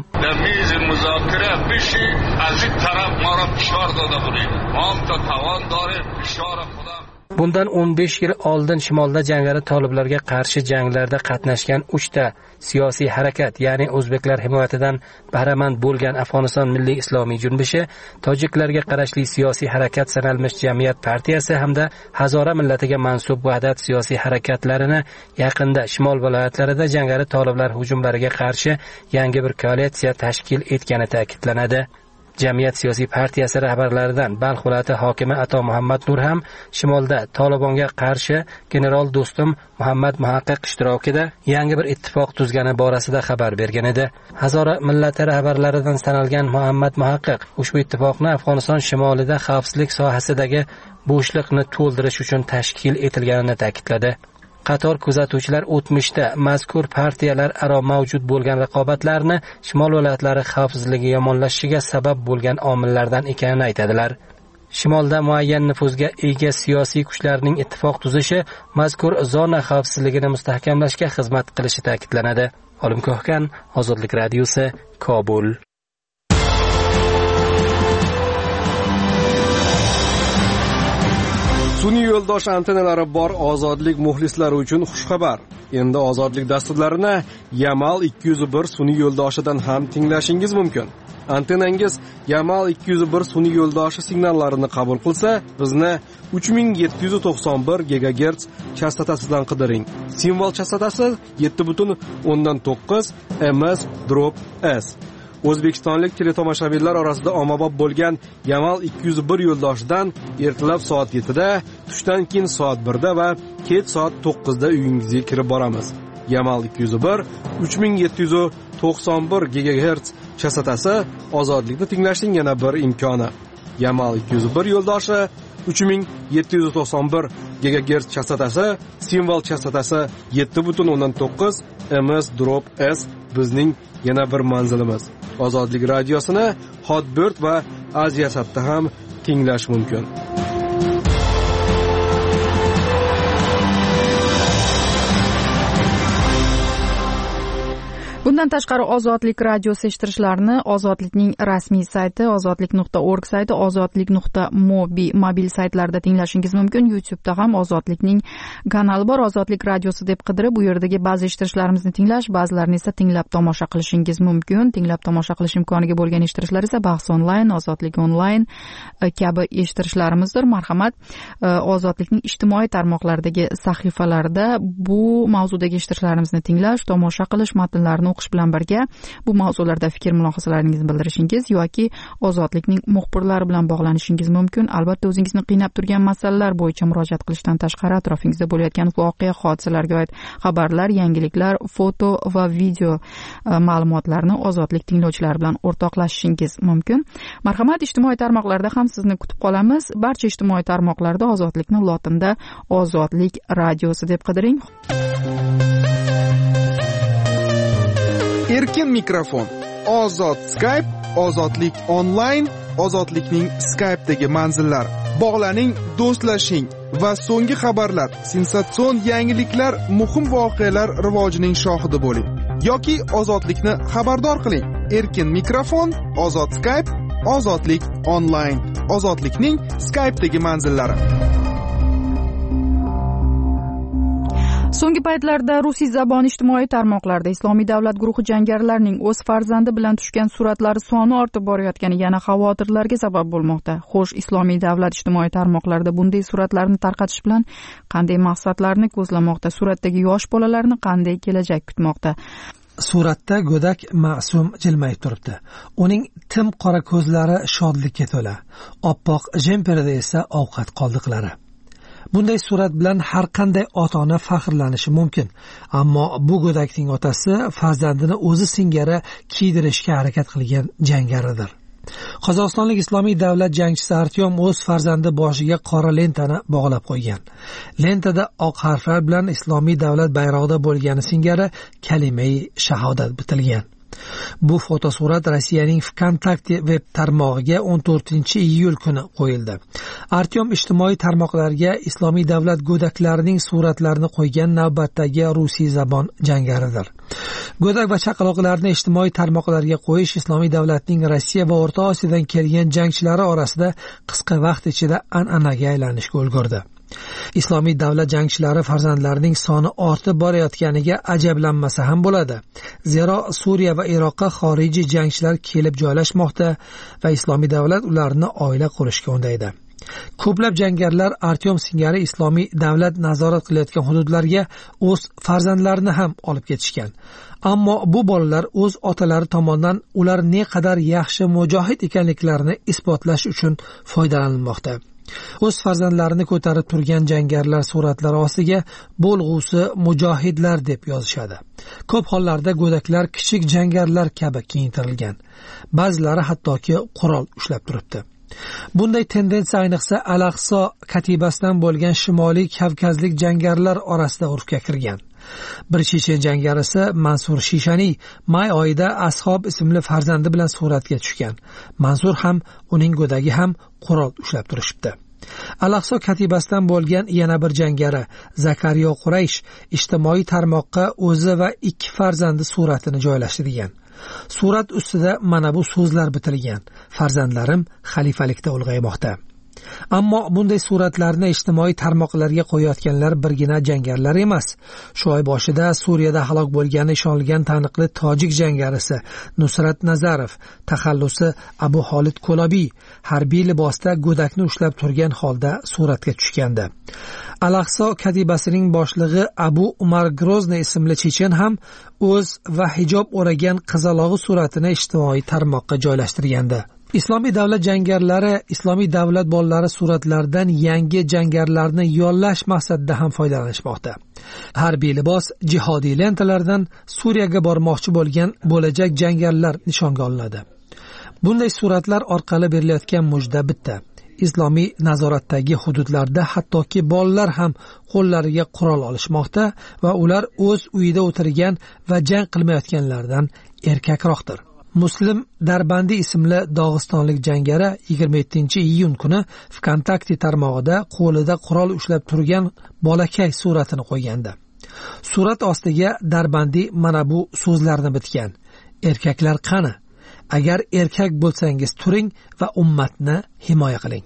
Bundan 15 yil oldin shimolda jangari toliblarga qarshi janglarda qatnashgan 3 ta siyosiy harakat, ya'ni o'zbeklar himoyatidan bahramand bo'lgan Afg'oniston Milliy Islomiy Junbishi, tojiklarga qarashli siyosiy harakat sanalmish Jamiyat partiyasi hamda Hazora millatiga mansub Vahdat siyosiy harakatlarini yaqinda shimol viloyatlarida jangari toliblar hujumlariga qarshi yangi bir koalitsiya tashkil etgani ta'kidlanadi. Jamiyat siyosiy partiyasi rahbarlaridan Balx viloyati hokimi Ato Muhammad Nur ham shimolda Tolibonga qarshi general Do'stum Muhammad Muhaqqiq ishtirokida yangi bir ittifoq tuzgani borasida xabar bergan edi. Hazora millati rahbarlaridan sanalgan Muhammad Muhaqqiq ushbu ittifoqni Afg'oniston shimolida xavfsizlik sohasidagi bo'shliqni to'ldirish uchun tashkil etilganini ta'kidladi. Qator kuzatuvchilar o'tmishda mazkur partiyalar aro mavjud bo'lgan raqobatlarni shimol viloyatlari xavfsizligi yomonlashishiga sabab bo'lgan omillardan ekanini aytadilar. Shimolda muayyan nufuzga ega siyosiy kuchlarning ittifoq tuzishi mazkur zona xavfsizligini mustahkamlashga xizmat qilishi ta'kidlanadi. Olim Ko'hkan, Ozodlik radiosi, Kobul. Sun'iy yo'ldosh antennalari bor Ozodlik muxlislari uchun xushxabar. Endi Ozodlik dasturlarini Yamal 201 sun'iy yo'ldoshidan ham tinglashingiz mumkin. Antennangiz Yamal 201 sun'iy yo'ldoshi signallarini qabul qilsa, bizni 3791 GHz chastotasidan qidiring. Simvol chastotasi 7.9 ms/s. O'zbekistonlik teletomoshabinlar orasida ommabop bo'lgan Yamal 201 yo'ldoshidan ertalab soat 7 da, tushdan keyin soat 1 da va kech soat 9 da uyingizga kirib boramiz. Yamal 201 3791 GHz chastotasi ozodlikni tinglashning yana bir imkoni. Yamal 201 yo'ldoshi 3791 GHz chastotasi, simvol chastotasi 7.9 ms/s bizning yana bir manzilimiz. Ozodlik radiosini Hotbird va Aziyasatda ham tinglash mumkin. Bundan tashqari Ozodlik radiosi eshittirishlarini Ozodlikning rasmiy sayti, ozodlik.org sayti, ozodlik.mobi mobil saytlarida tinglashingiz mumkin. YouTube'da ham Ozodlikning kanali bor. Ozodlik radiosi deb qidirib, bu yerdagi ba'zi eshittirishlarimizni tinglash, ba'zilarini esa tinglab tomosha qilishingiz mumkin. Tinglab tomosha qilish imkoniga bo'lgan eshittirishlar esa Bahs onlayn, Ozodlik onlayn kabi eshittirishlarimizdir. Marhamat, Ozodlikning ijtimoiy tarmoqlardagi sahifalarida bu mavzudagi eshittirishlarimizni tinglash, tomosha qilish, matnlarni o'qish bilan birga bu mavzularda fikr mulohazalaringizni bildirishingiz yoki Ozodlikning muxbirlari bilan bog'lanishingiz mumkin. Albatta, o'zingizni qiynab turgan masalalar bo'yicha murojaat qilishdan tashqari atrofingizda bo'layotgan voqea, hodisalarga oid xabarlar, yangiliklar, foto va video ma'lumotlarni Ozodlik tinglovchilari bilan o'rtoqlashishingiz mumkin. Marhamat, ijtimoiy tarmoqlarda ham sizni kutib qolamiz. Barcha ijtimoiy tarmoqlarda Ozodlikni lotinda Ozodlik radiosi deb qidiring. Erkin mikrofon, ozod Skype, Ozodlik onlayn, Ozodlikning Skype'dagi manzillar. Bog'laning, do'stlashing va so'nggi xabarlar, sensatsion yangiliklar, muhim voqealar rivojining shohidi bo'ling yoki Ozodlikni xabardor qiling. erkin mikrofon, ozod Skype, ozodlik onlayn. Ozodlikning Skype'dagi manzillari. So'nggi paytlarda rusiy zabon ijtimoiy tarmoqlarda Islomiy davlat guruhi jangarilarining o'z farzandi bilan tushgan suratlari soni ortib borayotgani yana xavotirlarga sabab bo'lmoqda. Xo'sh, Islomiy davlat ijtimoiy tarmoqlarda bunday suratlarni tarqatish bilan qanday maqsadlarni ko'zlamoqda? Suratdagi yosh bolalarni qanday kelajak kutmoqda? Suratda go'dak ma'sum jilmayib turibdi. Uning tim qora ko'zlari shodlikka to'la. Oppoq jemperida esa ovqat qoldiqlari. Bunday surat bilan har qanday ota-ona faxrlanishi mumkin. Ammo bu go'dakning otasi farzandini o'zi singari kiydirishga harakat qilgan jangaridir. Qozog'istonlik Islomiy davlat jangchisi Artyom o'z farzandi boshiga qora lentani bog'lab qo'ygan. Lentada oq harflar bilan Islomiy davlat bayrog'ida bo'lgani singari kalima-i shahodat bitilgan. Bu fotosurat Rossiyaning VKontakte veb tarmog'iga 14-iyul kuni qo'yildi. Artyom ijtimoiy tarmoqlarga Islomiy davlat go'daklarining suratlarini qo'ygan navbatdagi rusiy zabon jangaridir. Go'dak va chaqaloqlarni ijtimoiy tarmoqlarga qo'yish Islomiy davlatning Rossiya va O'rta Osiyodan kelgan jangchilari orasida qisqa vaqt ichida an'anaga aylanishga ulgurdi. Islomiy davlat jangchilari farzandlarining soni ortib borayotganiga ajablanmasa ham bo'ladi. Zero Suriya va Iroqqa xorijiy jangchilar kelib joylashmoqda va Islomiy davlat ularni oila qurishga undaydi. Ko'plab jangarilar Artyom singari Islomiy davlat nazorat qilayotgan hududlarga o'z farzandlarini ham olib ketishgan. Ammo bu bolalar o'z otalari tomonidan ular ne qadar yaxshi mujohid ekanliklarini isbotlash uchun foydalanilmoqda. O'z farzandlarini ko'tarib turgan jangarilar suratlari ostiga bo'lg'usi mujohidlar deb yozishadi. Ko'p hollarda go'daklar kichik jangarilar kabi kiyintirilgan. Ba'zilari hattoki qurol ushlab turibdi. Bunday tendensiya ayniqsa Al-Aqso katibasidan bo'lgan Shimoliy Kavkazlik jangarilar orasida urfga kirgan. Bir chechen jangarisi Mansur Shishani may oyida Ashob ismli farzandi bilan suratga tushgan. Mansur ham, uning go'dagi ham qurol ushlab turishibdi. Al-Aqso katibasidan bo'lgan yana bir jangari Zakariyo Quraysh ijtimoiy tarmoqqa o'zi va 2 farzandi suratini joylashtirgan. Surat ustida mana bu so'zlar bitilgan: farzandlarim xalifalikda ulg'aymoqda. Ammo bunday suratlarni ijtimoiy tarmoqlarga qo'yayotganlar birgina jangarilar emas. Shu oy boshida Suriyada halok bo'lgani ishonilgan taniqli tojik jangarisi Nusrat Nazarov, taxallusi Abu Xolid Ko'lobiy harbiy libosda go'dakni ushlab turgan holda suratga tushgandi. Al-Aqso katibasining boshlig'i Abu Umar Grozniy ismli chechen ham o'z va hijob o'ragan qizalog'i suratini ijtimoiy tarmoqqa joylashtirgandi. Islomiy davlat jangarilari Islomiy davlat bolalari suratlaridan yangi jangarilarni yollash maqsadida ham foydalanishmoqda. Harbiy libos, jihodiy lentalardan Suriyaga bormoqchi bo'lgan bo'lajak jangarilar nishonga olinadi. Bunday suratlar orqali berilayotgan mujda bitta: islomiy nazoratdagi hududlarda hattoki bolalar ham qo'llariga qurol olishmoqda va ular o'z uyida o'tirgan va jang qilmayotganlardan erkakroqdir. Muslim Darbandi ismli Dog'istonlik jangari 27-iyun kuni VKontakte tarmog'ida qo'lida qurol ushlab turgan bolakay suratini qo'ygandi. Surat ostiga Darbandi mana bu so'zlarni bitgan: erkaklar qani? Agar erkak bo'lsangiz turing va ummatni himoya qiling.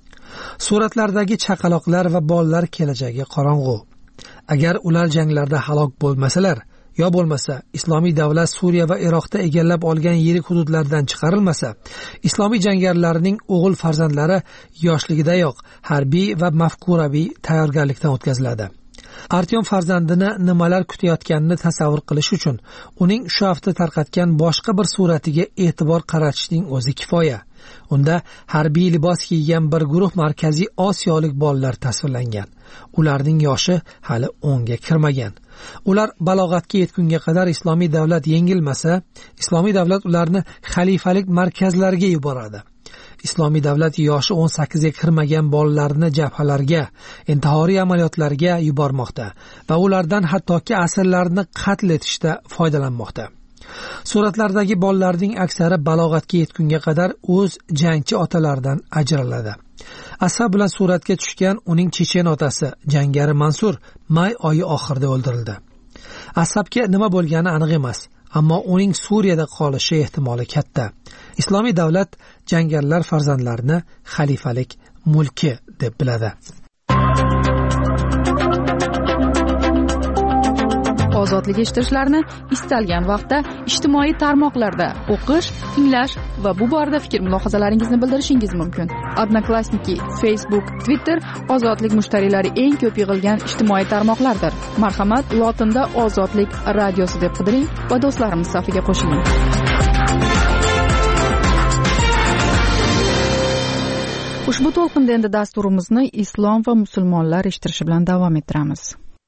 Suratlardagi chaqaloqlar va bolalar kelajagi qorong'u. Agar ular janglarda halok bo'lmasalar, yo bo'lmasa Islomiy davlat Suriya va Iroqda egallab olgan yirik hududlardan chiqarilmasa, islomiy jangarilarning o'g'il farzandlari yoshligidayoq harbiy va mafkuraviy tayyorgarlikdan o'tkaziladi. Artyom farzandini nimalar kutayotganini tasavvur qilish uchun uning shu hafta tarqatgan boshqa bir suratiga e'tibor qaratishning o'zi kifoya. Unda harbiy libos kiygan bir guruh markaziy osiyolik bolalar tasvirlangan. Ularning yoshi hali 10 ga kirmagan. Ular balog'atga yetgunga qadar Islomiy davlat yengilmasa, Islomiy davlat ularni xalifalik markazlariga yuboradi. Islomiy davlat yoshi 18 ga kirmagan bolalarni jabhalarga, intihoriy amaliyotlarga yubormoqda va ulardan hattoki asirlarni qatl etishda foydalanmoqda. Suratlardagi bolalarning aksari balog'atga yetgunga qadar o'z jangchi otalaridan ajraladi. Asab bilan suratga tushgan uning chechen otasi jangari Mansur may oyi oxirida o'ldirildi. Asabga nima bo'lgani aniq emas, ammo uning Suriyada qolishi ehtimoli katta. Islomiy davlat jangarilar farzandlarini xalifalik mulki deb biladi. Ozodlik eshittirishlarni istalgan vaqtda ijtimoiy tarmoqlarda o'qish, tinglash va bu borada fikr-mulohazalaringizni bildirishingiz mumkin. Odnoklassniki, Facebook, Twitter ozodlik mushtariylari eng ko'p yig'ilgan ijtimoiy tarmoqlardir. Marhamat, lotinda Ozodlik radiosi deb qidiring va do'stlarimiz safiga qo'shiling. Ushbu to'lqinda endi dasturimizni islom va musulmonlar eshittirishi bilan davom ettiramiz.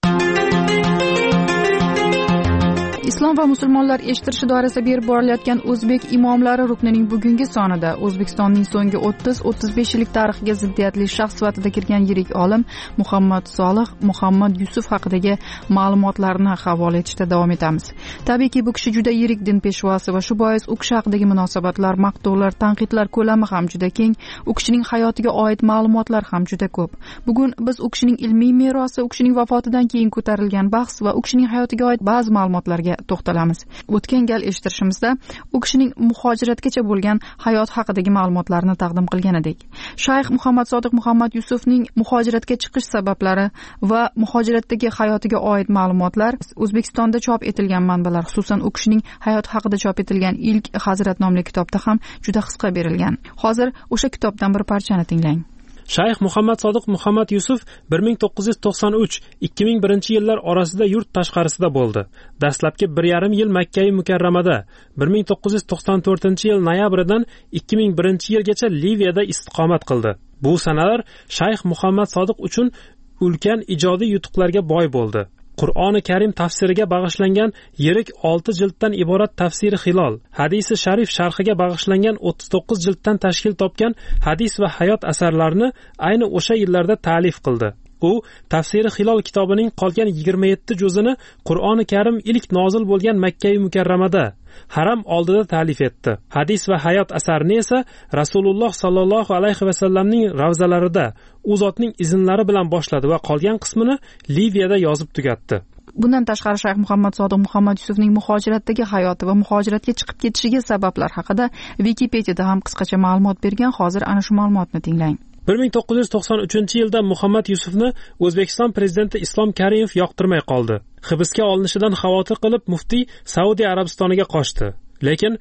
Islom va musulmonlar eshittirishi doirasida berib borilayotgan o'zbek imomlari ruknining bugungi sonida O'zbekistonning so'nggi 30-35 yillik tarixiga ziddiyatli shaxs sifatida kirgan yirik olim Muhammad Solih Muhammad Yusuf haqidagi ma'lumotlarni havola etishda davom etamiz. Tabiiyki bu kishi juda yirik din peshvosi va shu bois u kishi haqidagi munosabatlar, maqtovlar, tanqidlar ko'lami ham juda keng, u kishining hayotiga oid ma'lumotlar ham juda ko'p. Bugun biz u kishining ilmiy merosi, u kishining vafotidan keyin ko'tarilgan bahs va u kishining hayotiga oid ba'zi ma'lumotlarga to'xtalamiz. O'tgan gal eshittirishimizda u kishining muhojiratgacha bo'lgan hayot haqidagi ma'lumotlarni taqdim qilgan edik. Shayx Muhammad Sodiq Muhammad Yusufning muhojiratga chiqish sabablari va muhojiratdagi hayotiga oid ma'lumotlar O'zbekistonda chop etilgan manbalar, xususan u kishining hayoti haqida chop etilgan ilk Hazrat nomli kitobda ham juda qisqa berilgan. Hozir o'sha kitobdan bir parchani tinglang. Shayx Muhammad Sodiq Muhammad Yusuf 1993-2001 yillar orasida yurt tashqarisida bo'ldi. Dastlabki 1,5 yil Makka Mukarramada, 1994-yil noyabridan 2001-yilgacha Liviyada istiqomat qildi. Bu sanalar Shayx Muhammad Sodiq uchun ulkan ijodiy yutuqlarga boy bo'ldi. Qur'oni Karim tafsiriga bag'ishlangan yirik 6 jilddan iborat tafsiri Hilol, hadisi sharif sharhiga bag'ishlangan 39 jilddan tashkil topgan hadis va hayot asarlarini ayni o'sha yillarda ta'lif qildi. U tafsiri Hilol kitobining qolgan 27 juzini Qur'oni Karim ilk nozil bo'lgan Makka Mukarramada haram oldida ta'lif etdi. Hadis va hayot asarini esa Rasululloh sallallohu alayhi va sallamning ravzalarida u zotning iznlari bilan boshladi va qolgan qismini Liviyada yozib tugatdi. Bundan tashqari Shayx Muhammad Sodiq Muhammad Yusufning muhojiratdagi hayoti va muhojiratga chiqib ketishiga sabablar haqida Wikipediyada ham qisqacha ma'lumot bergan. Hozir ana shu ma'lumotni tinglang. 1993-yilda Muhammad Yusufni O'zbekiston prezidenti Islom Karimov yoqtirmay qoldi. Hibsga olinishidan xavotir qilib muftiy Saudiya Arabistoniga qochdi. Lekin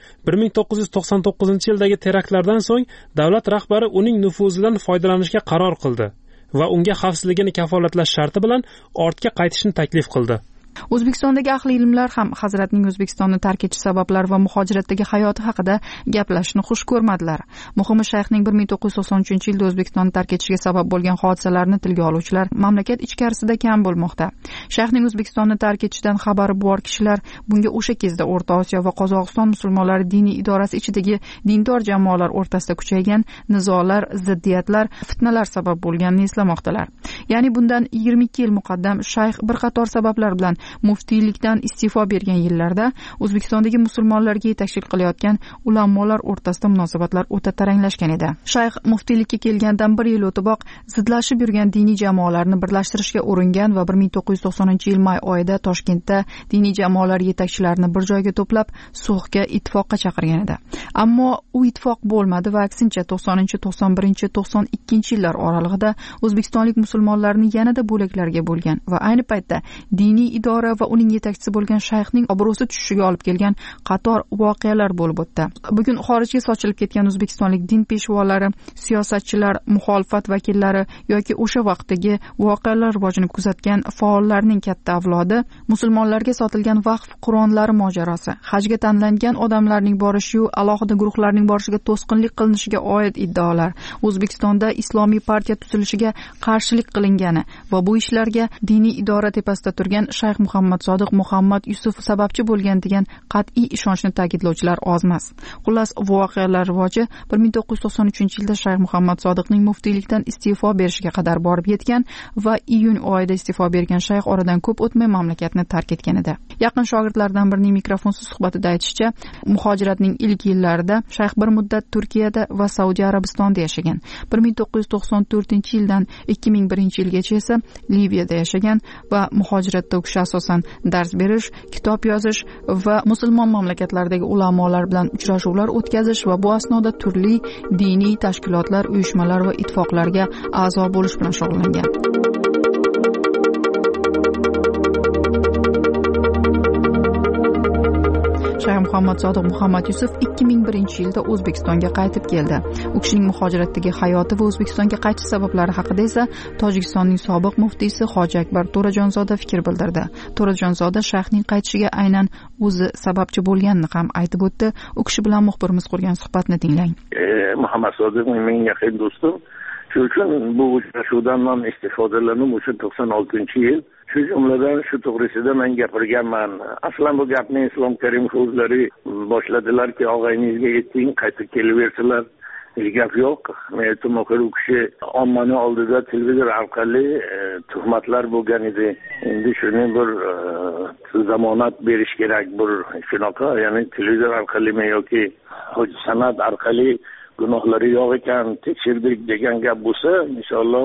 1999-yildagi teraktlardan so'ng davlat rahbari uning nufuzidan foydalanishga qaror qildi va unga xavfsizligini kafolatlash sharti bilan ortga qaytishni taklif qildi. O'zbekistondagi ahli ilmlar ham Hazratning O'zbekistonni tark etish sabablari va muhojiratdagi hayoti haqida gaplashishni xush ko'rmadilar. Muhimi Shayxning 1993-yilda O'zbekistonni tark etishiga sabab bo'lgan hodisalarni tilga oluvchilar mamlakat ichkarisida kam bo'lmoqda. Shayxning O'zbekistonni tark etishidan xabari bor kishilar bunga o'sha kezda O'rta Osiyo va Qozog'iston musulmonlari diniy idorasi ichidagi dindor jamoalar o'rtasida kuchaygan nizolar, ziddiyatlar, fitnalar sabab bo'lganini eslamoqdalar. Ya'ni bundan 22 yil muqaddam Shayx bir qator sabablar bilan muftiylikdan iste'fo bergan yillarda O'zbekistondagi musulmonlarga yetakchilik qilayotgan ulamolar o'rtasida munosabatlar o'ta taranglashgan edi. Shayx muftiylikka kelgandan 1 yil o'tiboq zidlashib yurgan diniy jamoalarni birlashtirishga uringan va 1990-yil may oyida Toshkentda diniy jamoalar yetakchilarini bir joyga to'plab sulhga, ittifoqqa chaqirgan edi. Ammo u ittifoq bo'lmadi va aksincha 90-91-92 yillar oralig'ida o'zbekistonlik musulmonlarni yanada bo'laklarga bo'lgan va ayni paytda diniy idora va uning yetakchisi bo'lgan shayxning obro'si tushishiga olib kelgan qator voqealar bo'lib o'tdi. Bugun xorijga sochilib ketgan o'zbekistonlik din peshvolari, siyosatchilar, muxolifat vakillari yoki o'sha vaqtdagi voqealar rivojini kuzatgan faollarning katta avlodi musulmonlarga sotilgan vaqf Qur'onlari mojarosi, hajga tanlangan odamlarning borishi-yu alohida guruhlarning borishiga to'sqinlik qilinishiga oid iddaolar, O'zbekistonda islomiy partiya tuzilishiga qarshilik qilingani va bu ishlarga diniy idora tepasida turgan Shayx Muhammad Sodiq Muhammad Yusuf sababchi bo'lgan degan qat'iy ishonchni ta'kidlovchilar oz emas. Xullas, voqealar rivoji 1993-yilda Shayx Muhammad Sodiqning muftiylikdan iste'fo berishiga qadar borib yetgan va iyun oyida iste'fo bergan shayx oradan ko'p o'tmay mamlakatni tark etgan edi. Yaqin shogirdlaridan birining mikrofonsiz suhbatida aytishicha, muhojiratning ilk yillarida shayx bir muddat Turkiyada va Saudiya Arabistonida yashagan. 1994-yildan 2001-yilgacha esa Liviyada yashagan va muhojiratda u kishi asosan dars berish, kitob yozish va musulmon mamlakatlardagi ulamolar bilan uchrashuvlar o'tkazish va bu asnoda turli diniy tashkilotlar, uyushmalar va ittifoqlarga a'zo bo'lish bilan shug'ullangan. Shayx Muhammad Sodiq Muhammad Yusuf 2001-yilda O'zbekistonga qaytib keldi. U kishining muhojiratdagi hayoti va O'zbekistonga qaytish sabablari haqida esa Tojikistonning sobiq muftiysi Hoji Akbar To'rajonzoda fikr bildirdi. To'rajonzoda shayxning qaytishiga aynan o'zi sababchi bo'lganini ham aytib o'tdi. U kishi bilan muxbirimiz qurgan suhbatni tinglang. Muhammad Sodiq mening yaqin do'stim. Shu uchun bu uchrashuvdan men istifodalanim uchun 96-yil shu jumladan shu to'g'risida men gapirganman. Aslan bu gapni Islom Karimov o'zlari boshladilarki, og'ayningizga ayting, qaytib kelaversalar. Hech gap yo'q. Men aytmoqchi, u kishi ommaning oldida televizor orqali tuhmatlar bo'lgan edi. Endi shuni bir zamonat berish kerak, bir shunaqa, ya'ni televizor orqali yoki san'at orqali gunohlari yo'q ekan tekshirdik degan gap bo'lsa, inshaalloh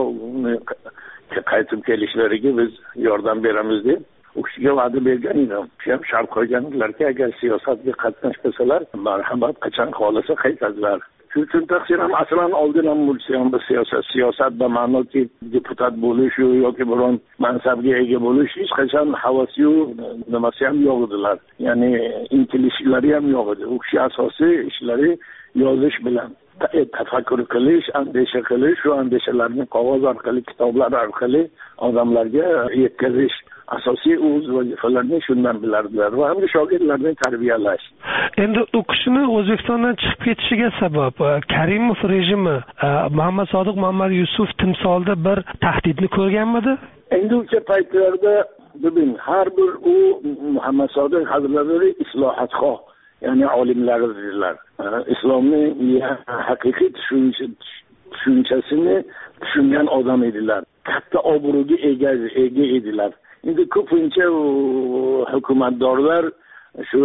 qaytib kelishlariga biz yordam beramiz deb u kishiga va'da bergan edim. Ham shart qo'yganlarki, agar siyosatga qatnashsalar, marhamat, qachon xohlasa qaytadilar. Shu uchun taqsir ham aslan oldin ham bo'lsa bu siyosat va ma'noki deputat bo'lish yoki biron mansabga ega bo'lish hech qachon havasi yo'q, nimasi ham yo'q edilar. Ya'ni intilishlari ham yo'q edi. U kishi asosiy ishlari yozish bilan tafakkur qilish, andisha qilish, shu andishalarni qog'oz orqali, kitoblar orqali odamlarga yetkazish. Asosiy o'z vazifalarini shundan bilardilar va hamda shogirdlarni tarbiyalash. Endi u kishini O'zbekistondan chiqib ketishiga sabab Karimov rejimi Muhammad Sodiq Muhammad Yusuf timsolida bir tahdidni ko'rganmidi? Endi o'sha paytlarda har bir u Muhammad Sodiq hazratlari islohotxoh, ya'ni olimlardir. Islomning haqiqiy tushunchasini tushungan odam edilar. Katta obro'ga ega edilar. Endi ko'pincha hukumatdorlar shu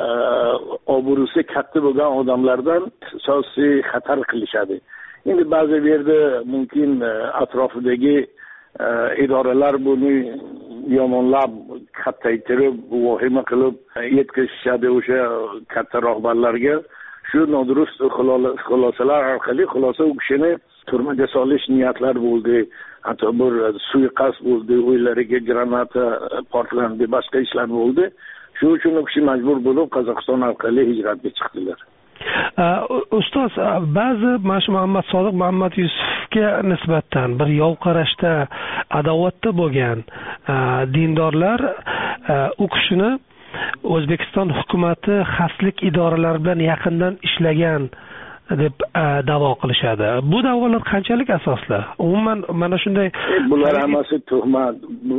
obro'si katta bo'lgan odamlardan asosiy xatar qilishadi. Endi ba'zi yerda mumkin atrofidagi idoralar buni yomonlab, kattaytirib, vahima qilib yetkazishadi o'sha katta rahbarlarga. Shu nodurust xulosalar orqali u kishini turmaga solish niyatlar bo'ldi. Hatto bir suiqasd bo'ldi, uylariga granata portlandi, boshqa ishlar bo'ldi. Shu uchun u kishi majbur bo'lib Qozog'iston orqali hijratga chiqdilar. Ustoz, ba'zi Muhammad Sodiq Muhammad Yusufga nisbatan bir yov qarashda, adovatda bo'lgan dindorlar u kishini O'zbekiston hukumati xavfsizlik idoralari bilan yaqindan ishlagan deb da'vo qilishadi. Bu da'volar qanchalik asosli? Umuman mana shunday bular hammasi tuhmat,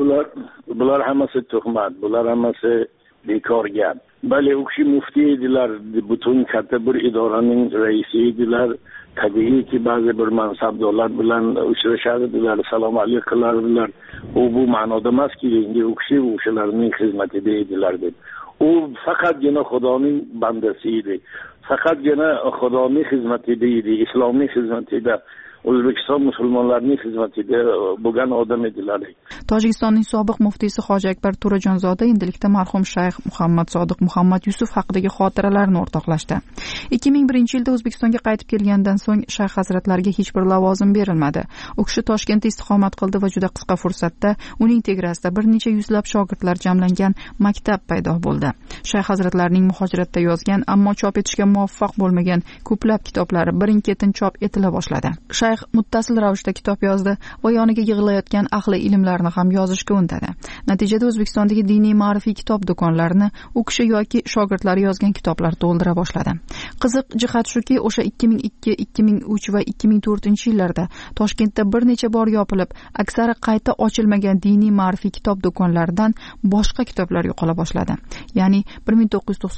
bular hammasi tuhmat, bular hammasi bekor gap. Bali u kishi muftiy edilar, butun katta bir idoraning raisi edilar. Tabiiyki ba'zi bir mansabdorlar bilan uchrashardilar, salom alaykum qilardilar. Bu ma'noda emaski, endi u kishi o'shalarning xizmatida edilar deb. U faqatgina Xudoning bandasi edi. Faqatgina Xudoning xizmatida edi, islomning xizmatida, O'zbekiston musulmonlarining xizmatida bo'lgan odam edilar. Tojikistonning sobiq muftiysi Hoji Akbar To'rajonzoda endilikda marhum Shayx Muhammad Sodiq Muhammad Yusuf haqidagi xotiralarini o'rtoqlashdi. 2001-yilda O'zbekistonga qaytib kelgandan so'ng Shayx hazratlariga hech bir lavozim berilmadi. U kishi Toshkentda istiqomat qildi va juda qisqa fursatda uning integratsiyasida bir necha yuzlab shogirdlar jamlangan maktab paydo bo'ldi. Shayx hazratlarining muhojiratda yozgan, ammo chop etishga muvaffaq bo'lmagan ko'plab kitoblari birin-ketin chop etila boshladi. Shayx muttasil ravishda kitob yozdi va yoniga yig'ilayotgan ahli ilmlarni ham yozishga undadi. Natijada O'zbekistondagi diniy ma'rifiy kitob do'konlarini u kishi yoki shogirdlari yozgan kitoblar to'ldira boshladi. Qiziq jihat shuki, o'sha 2002, 2003 va 2004-yillarda Toshkentda bir necha bor yopilib, aksari qayta ochilmagan diniy ma'rifiy kitob do'konlaridan boshqa kitoblar yo'qola boshladi. Ya'ni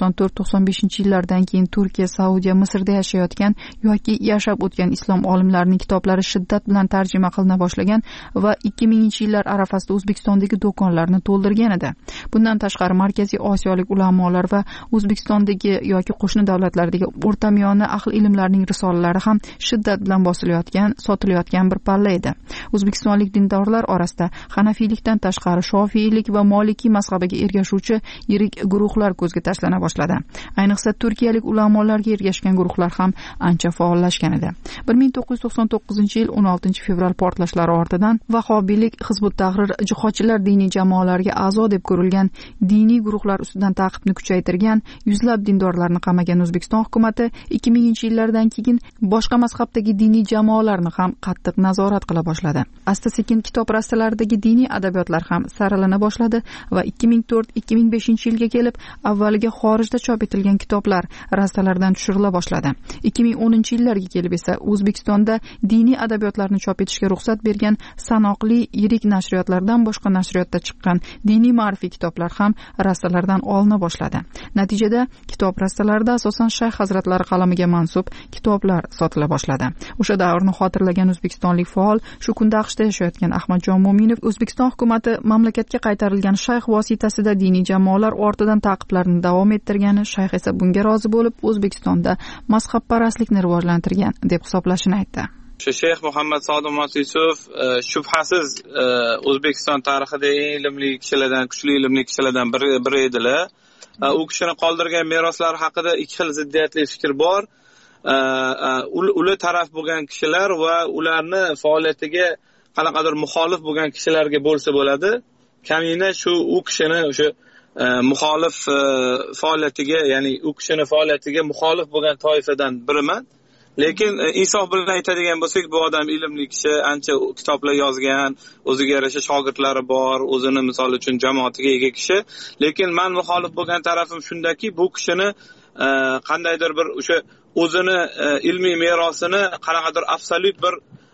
1994-95-yillardan keyin Turkiya, Saudiya, Misrda yashayotgan yoki yashab o'tgan islom olimlarining kitoblari shiddat bilan tarjima qilina boshlagan va 2000-yillar arafasida O'zbekistondagi do'konlarni to'ldirgan edi. Bundan tashqari Markaziy Osiyolik ulamolar va O'zbekistondagi yoki qo'shni davlatlardagi o'rtamiyona ahli ilmlarning risolalari ham shiddat bilan bosilayotgan, sotilayotgan bir palla edi. O'zbekistonlik dindorlar orasida Hanafiylikdan tashqari Shofiylik va Molikiy mazhabiga ergashuvchi yirik guruhlar ko'zga tashlana boshladi. Ayniqsa turkiyalik ulamolarga ergashgan guruhlar ham ancha faollashgan edi. 1999-yil 16 fevral portlashlari ortidan Vahobiylik, Hizbut Tahrir, jihodchilar diniy jamoalariga a'zo deb ko'rilgan diniy guruhlar ustidan ta'qibni kuchaytirgan, yuzlab dindorlarni qamagan O'zbekiston hukuomati 2000-yillardan keyin boshqa mazhabdagi diniy jamoalarni ham qattiq nazorat qila boshladi. Asta-sekin kitob rastalaridagi diniy adabiyotlar ham saralana boshladi va 2004-2005-yilga kelib avvaliga xorijda chop etilgan kitoblar rastalardan tushirila boshladi. 2010-yillarga kelib esa O'zbekistonda diniy adabiyotlarni chop etishga ruxsat bergan sanoqli yirik nashriyotlardan boshqa nashriyotda chiqqan diniy ma'rifiy kitoblar ham rastalardan olina boshladi. Natijada kitob rastalarida asosan shayx hazratlari qalamiga mansub kitoblar sotila boshladi. O'sha davrni xotirlagan o'zbekistonlik faol shu kunda AQShda yashayotgan Ahmadjon Mo'minov O'zbekiston hukuomati mamlakatga qaytarilgan shayx vositasida diniy jamoalar ortidan ta'qiblarni davom ettirgani, shayx esa bunga rozi bo'lib O'zbekistonda mazhabparastlikni rivojlantirgan deb hisoblashini aytdi. Shu Shayx Muhammad Sodiq Yusuf shubhasiz O'zbekiston tarixida eng ilmli kishilardan, kuchli ilmli kishilardan biri edilar. U kishini qoldirgan meroslari haqida ikki xil ziddiyatli fikr bor. Ular taraf bo'lgan kishilar va ularni faoliyatiga qanaqadir muxolif bo'lgan kishilarga bo'lsa bo'ladi. Kamina shu u kishini o'sha muxolif faoliyatiga, ya'ni u kishini faoliyatiga muxolif bo'lgan toifadan biriman. Lekin insof bilan aytadigan bo'lsak, bu odam ilmli kishi, ancha kitoblar yozgan, o'ziga yarasha shogirdlari bor, o'zini misol uchun jamoatiga ega kishi. Lekin men muxolif bo'lgan tarafim shundaki, bu kishini qandaydir bir o'sha o'zini ilmiy merosini qanaqadir absolyut bir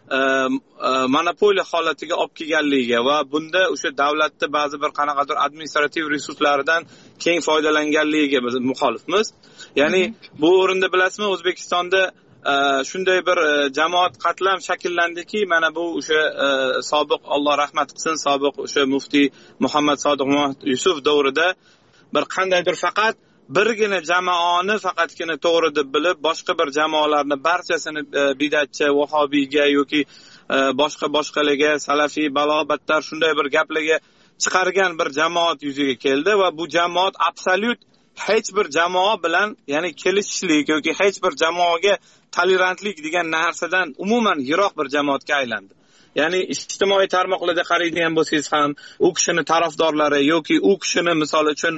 monopoliya holatiga olib kelganligiga va bunda o'sha davlatda ba'zi bir qanaqadir administrativ resurslaridan keng foydalanganligiga biz muxolifmiz. Ya'ni bu o'rinda bilasizmi, O'zbekistonda shunday bir jamoat qatlam shakllandiki, mana bu o'sha sobiq, Alloh rahmat qilsin, sobiq o'sha muftiy Muhammad Sodiq Yusuf davrida bir qandaydir faqat birgina jamoani faqatgina to'g'ri deb bilib, boshqa bir jamoalarni barchasini bidatchi, vahobiyga yoki boshqalarga, salafiy, balobatlar shunday bir gaplarga chiqargan bir jamoat yuzaga keldi va bu jamoat absolyut hech bir jamoa bilan, ya'ni kelishishlik yoki hech bir jamoaga tolerantlik degan narsadan umuman yiroq bir jamoatga aylandi. Ya'ni ijtimoiy tarmoqlarda qaraydigan bo'lsangiz ham, u kishini tarafdorlari yoki u kishini misol uchun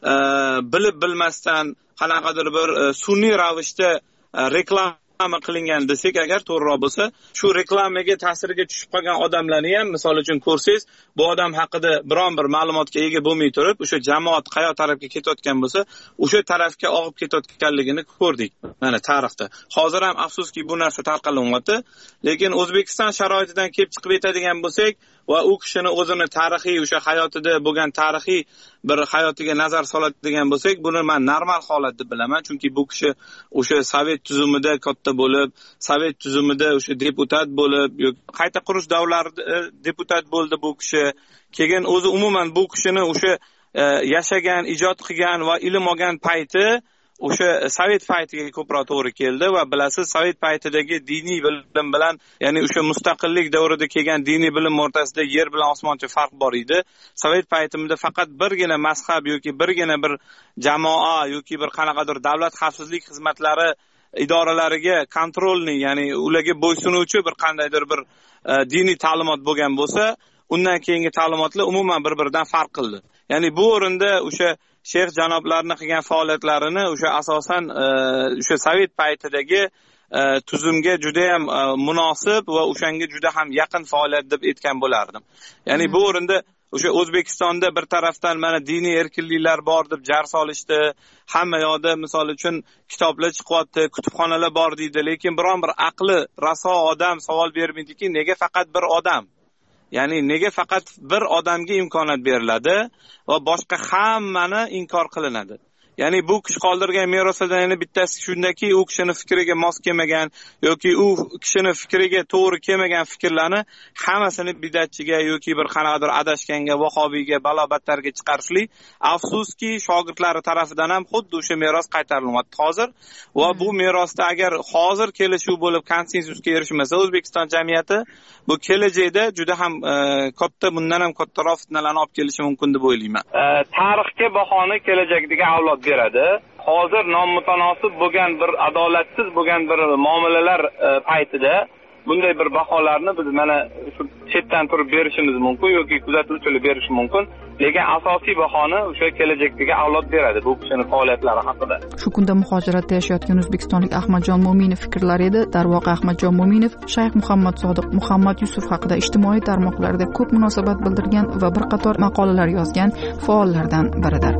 bilib bilmasdan qanaqadir bir sun'iy ravishda reklama qilingan desak agar to'g'riroq bo'lsa, shu reklamaga ta'siriga tushib qolgan odamlarni ham misol uchun ko'rsangiz, bu odam haqida biron bir ma'lumotga ega bo'lmay turib, o'sha jamoat qayoq tarafga ketayotgan bo'lsa, o'sha tarafga og'ib ketayotganligini ko'rdik mana tarixda. Hozir ham afsuski bu narsa tarqalinyapti, lekin O'zbekiston sharoitidan kelib chiqib yetadigan bo'lsak va u kishini o'zini tarixiy o'sha hayotida bo'lgan tarixiy bir hayotiga nazar soladigan bo'lsak, buni men normal holat deb bilaman, chunki bu kishi o'sha sovet tuzumida katta bo'lib, sovet tuzumida o'sha deputat bo'lib, qayta qurish davrlarida deputat bo'ldi bu kishi. Keyin o'zi umuman bu kishini o'sha yashagan, ijod qilgan va ilm olgan payti o'sha sovet paytiga ko'proq to'g'ri keldi va bilasiz, sovet paytidagi diniy bilim bilan, ya'ni o'sha mustaqillik davrida kelgan diniy bilim o'rtasida yer bilan osmoncha farq bor edi. Sovet paytimizda faqat birgina mazhab yoki birgina bir jamoa yoki bir qanaqadir davlat xavfsizlik xizmatlari idoralariga kontrolni, ya'ni ularga bo'ysunuvchi bir qandaydir bir diniy ta'limot bo'lgan bo'lsa, undan keyingi ta'limotlar umuman bir-biridan farq qildi. Ya'ni bu o'rinda o'sha shayx janoblarning qilgan faoliyatlarini o'sha asosan o'sha sovet paytidagi tuzumga juda ham munosib va o'shanga juda ham yaqin faoliyat deb aytgan bo'lardim. Ya'ni bu o'rinda o'sha O'zbekistonda bir tarafdan mana diniy erkinliklar bor deb jar solishdi, hamma yoqda misol uchun kitoblar chiqyapti, kutubxonalar bor deydi, lekin biron bir aqli raso odam savol bermaydiki, nega faqat bir odam? Ya'ni nega faqat bir odamga imkoniyat beriladi va boshqa hammani inkor qilinadi? ya'ni bu kishi qoldirgan meroslardan yana bittasi shundaki, u kishini fikriga mos kelmagan yoki u kishini fikriga to'g'ri kelmagan fikrlarni hammasini bidatchiga yoki bir qanaqadir adashganga, vahobiyga, balobatlarga chiqarishlik afsuski shogirdlari tarafidan ham xuddi o'sha meros qaytarilmoqda hozir. Va bu merosda agar hozir kelishuv bo'lib konsensusga erishmasa O'zbekiston jamiyati bu kelajakda juda ham katta, bundan ham kattaroq fitnalarni olib kelishi mumkin deb o'ylayman. Tarixga bahoni kelajakdagi avlod beradi. Hozir nomutanosib bo'lgan bir adolatsiz bo'lgan bir muomalalar paytida bunday bir baholarni biz mana shu chetdan turib berishimiz mumkin yoki kuzatuvchilar berishi mumkin. Lekin asosiy bahoni o'sha kelajakdagi avlod beradi bu kishining faoliyatlari haqida. Shu kunda muhojiratda yashayotgan o'zbekistonlik Ahmadjon Mo'minov fikrlari edi. Darvoqe Ahmadjon Mo'minov Shayx Muhammad Sodiq Muhammad Yusuf haqida ijtimoiy tarmoqlarda ko'p munosabat bildirgan va bir qator maqolalar yozgan faollardan biridir.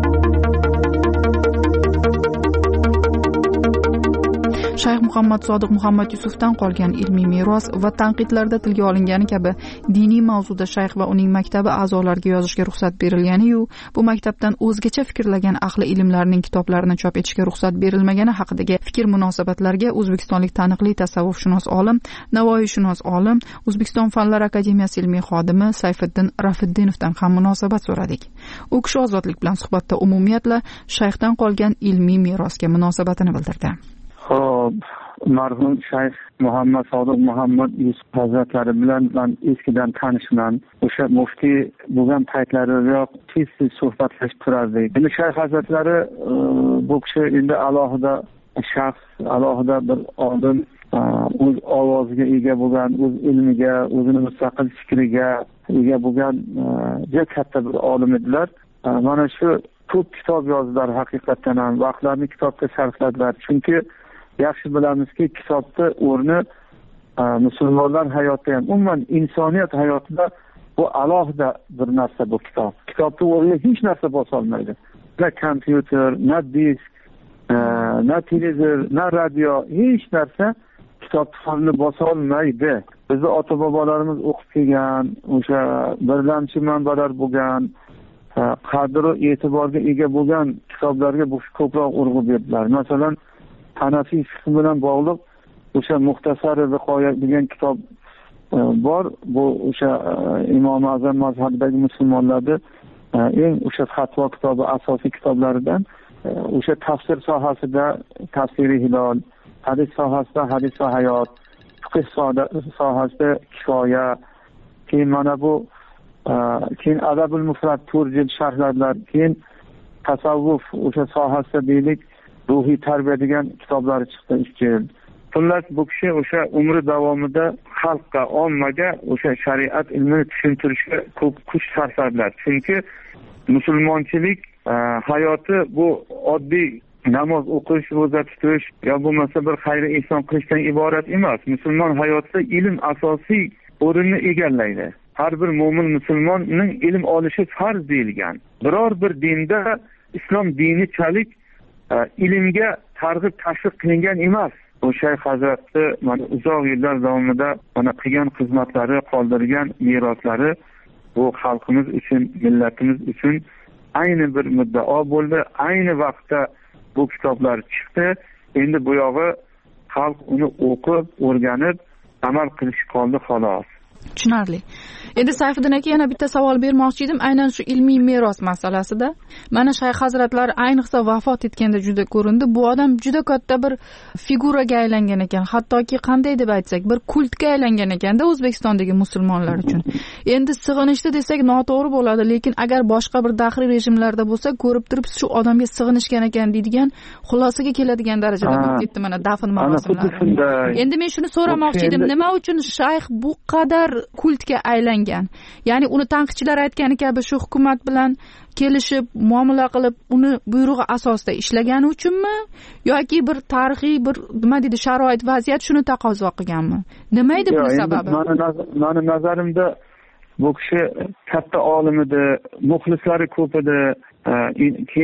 Shayx Muhammad Sodiq Muhammad Yusufdan qolgan ilmiy meros va tanqidlarda tilga olingani kabi diniy mavzuda shayx va uning maktabi a'zolariga yozishga ruxsat berilgani-yu, bu maktabdan o'zgacha fikrlagan ahli ilmlarning kitoblarini chop etishga ruxsat berilmagani haqidagi fikr munosabatlarga o'zbekistonlik taniqli tasavvufshunos olim, navoiyshunos olim, O'zbekiston Fanlar akademiyasi ilmiy xodimi Sayfiddin Rafiddinovdan ham munosabat so'radik. U kishi Ozodlik bilan suhbatda umumiyatla shayxdan qolgan ilmiy merosga munosabatini bildirdi. Xo'p, marhum Shayx Muhammad Sodiq Muhammad Yusuf hazratlari bilan men eskidan tanishman. O'sha muftiy bo'lgan paytlaridayoq tez suhbatlashib turardik. Endi Shayx hazratlari bu kishi endi alohida shaxs, alohida bir olim, o'z ovoziga ega bo'lgan, o'z ilmiga, o'zini mustaqil fikriga ega bo'lgan juda katta bir olim edilar. Mana shu ko'p kitob yozdilar, haqiqatan ham vaqtlarni kitobga sarfladilar. Chunki yaxshi bilamizki, kitobda o'rni musulmonlar hayotida ham, umuman insoniyat hayotida bu alohida bir narsa bu kitob. Kitobda o'rni hech narsa bosa olmaydi. Na kompyuter, na disk, na televizor, na radio, hech narsa kitobni bosa olmaydi. Bizni ota-bobolarimiz o'qib kelgan, o'sha birlamchi manbalar bo'lgan, qadr va e'tiborga ega bo'lgan kitoblarga bu ko'proq urg'u berdilar. Masalan, Hanafiy fiqh bilan bog'liq o'sha Muxtasar Viqoya degan kitob bor. Bu o'sha Imom Azam mazhabidagi musulmonlarning eng o'sha fatvo kitobi, asosiy kitoblaridan. O'sha tafsir sohasida Tafsiri Hilol, hadis sohasida Hadis va hayot, fiqh sohasida Kifoya, keyin mana bu keyin Adabul Mufrad turjil sharhlar, keyin tasavvuf o'sha sohasida deylik ruhiy tarbiya degan kitoblari chiqdi 2 yil. Xullas bu kishi o'sha umri davomida xalqqa, ommaga o'sha shariat ilmini tushuntirishga ko'p kuch sarfladilar. Chunki musulmonchilik hayoti bu oddiy namoz o'qish, ro'za tutish yo bo'lmasa bir xayr ihson qilishdan iborat emas. Musulmon hayotida ilm asosiy o'rinni egallaydi. Har bir mo'min musulmonning ilm olishi farz deyilgan. Biror bir dinda islom dinichalik ilmga targ'ib tashviq qilingan emas. Bu Shayx hazrati mana uzoq yillar davomida mana qilgan xizmatlari, qoldirgan meroslari bu xalqimiz uchun, millatimiz uchun ayni bir muddao bo'ldi. Ayni vaqtda bu kitoblar chiqdi. Endi bu yog'i xalq uni o'qib, o'rganib, amal qilish qoldi xolos. Tushunarli. Endi Sayfiddin aka yana bitta savol bermoqchi edim, aynan shu ilmiy meros masalasida. Mana Shayx hazratlari ayniqsa vafot etganda juda ko'rindi. Bu odam juda katta bir figuraga aylangan ekan, hattoki qanday deb aytsak, bir kultga aylangan ekanda O'zbekistondagi musulmonlar uchun. Endi sig'inishdi desak noto'g'ri bo'ladi, lekin agar boshqa bir daxriy rejimlarda bo'lsa, ko'rib turib shu odamga sig'inishgan ekan deydigan xulosaga keladigan darajada bo'lib ketdi mana dafn marosimlari. Endi men shuni so'ramoqchi edim, nima uchun Shayx bu qadar kultga aylangan? Ya'ni uni tanqidchilar aytgani kabi shu hukumat bilan kelishib, muomala qilib, uni buyrug'i asosida ishlagani uchunmi yoki bir tarixiy bir nima deydi, sharoit, vaziyat shuni taqozo qilganmi? Nima edi bu sababi? Meni nazarimda bu kishi katta olim edi, muxlislari ko'p edi. Keyin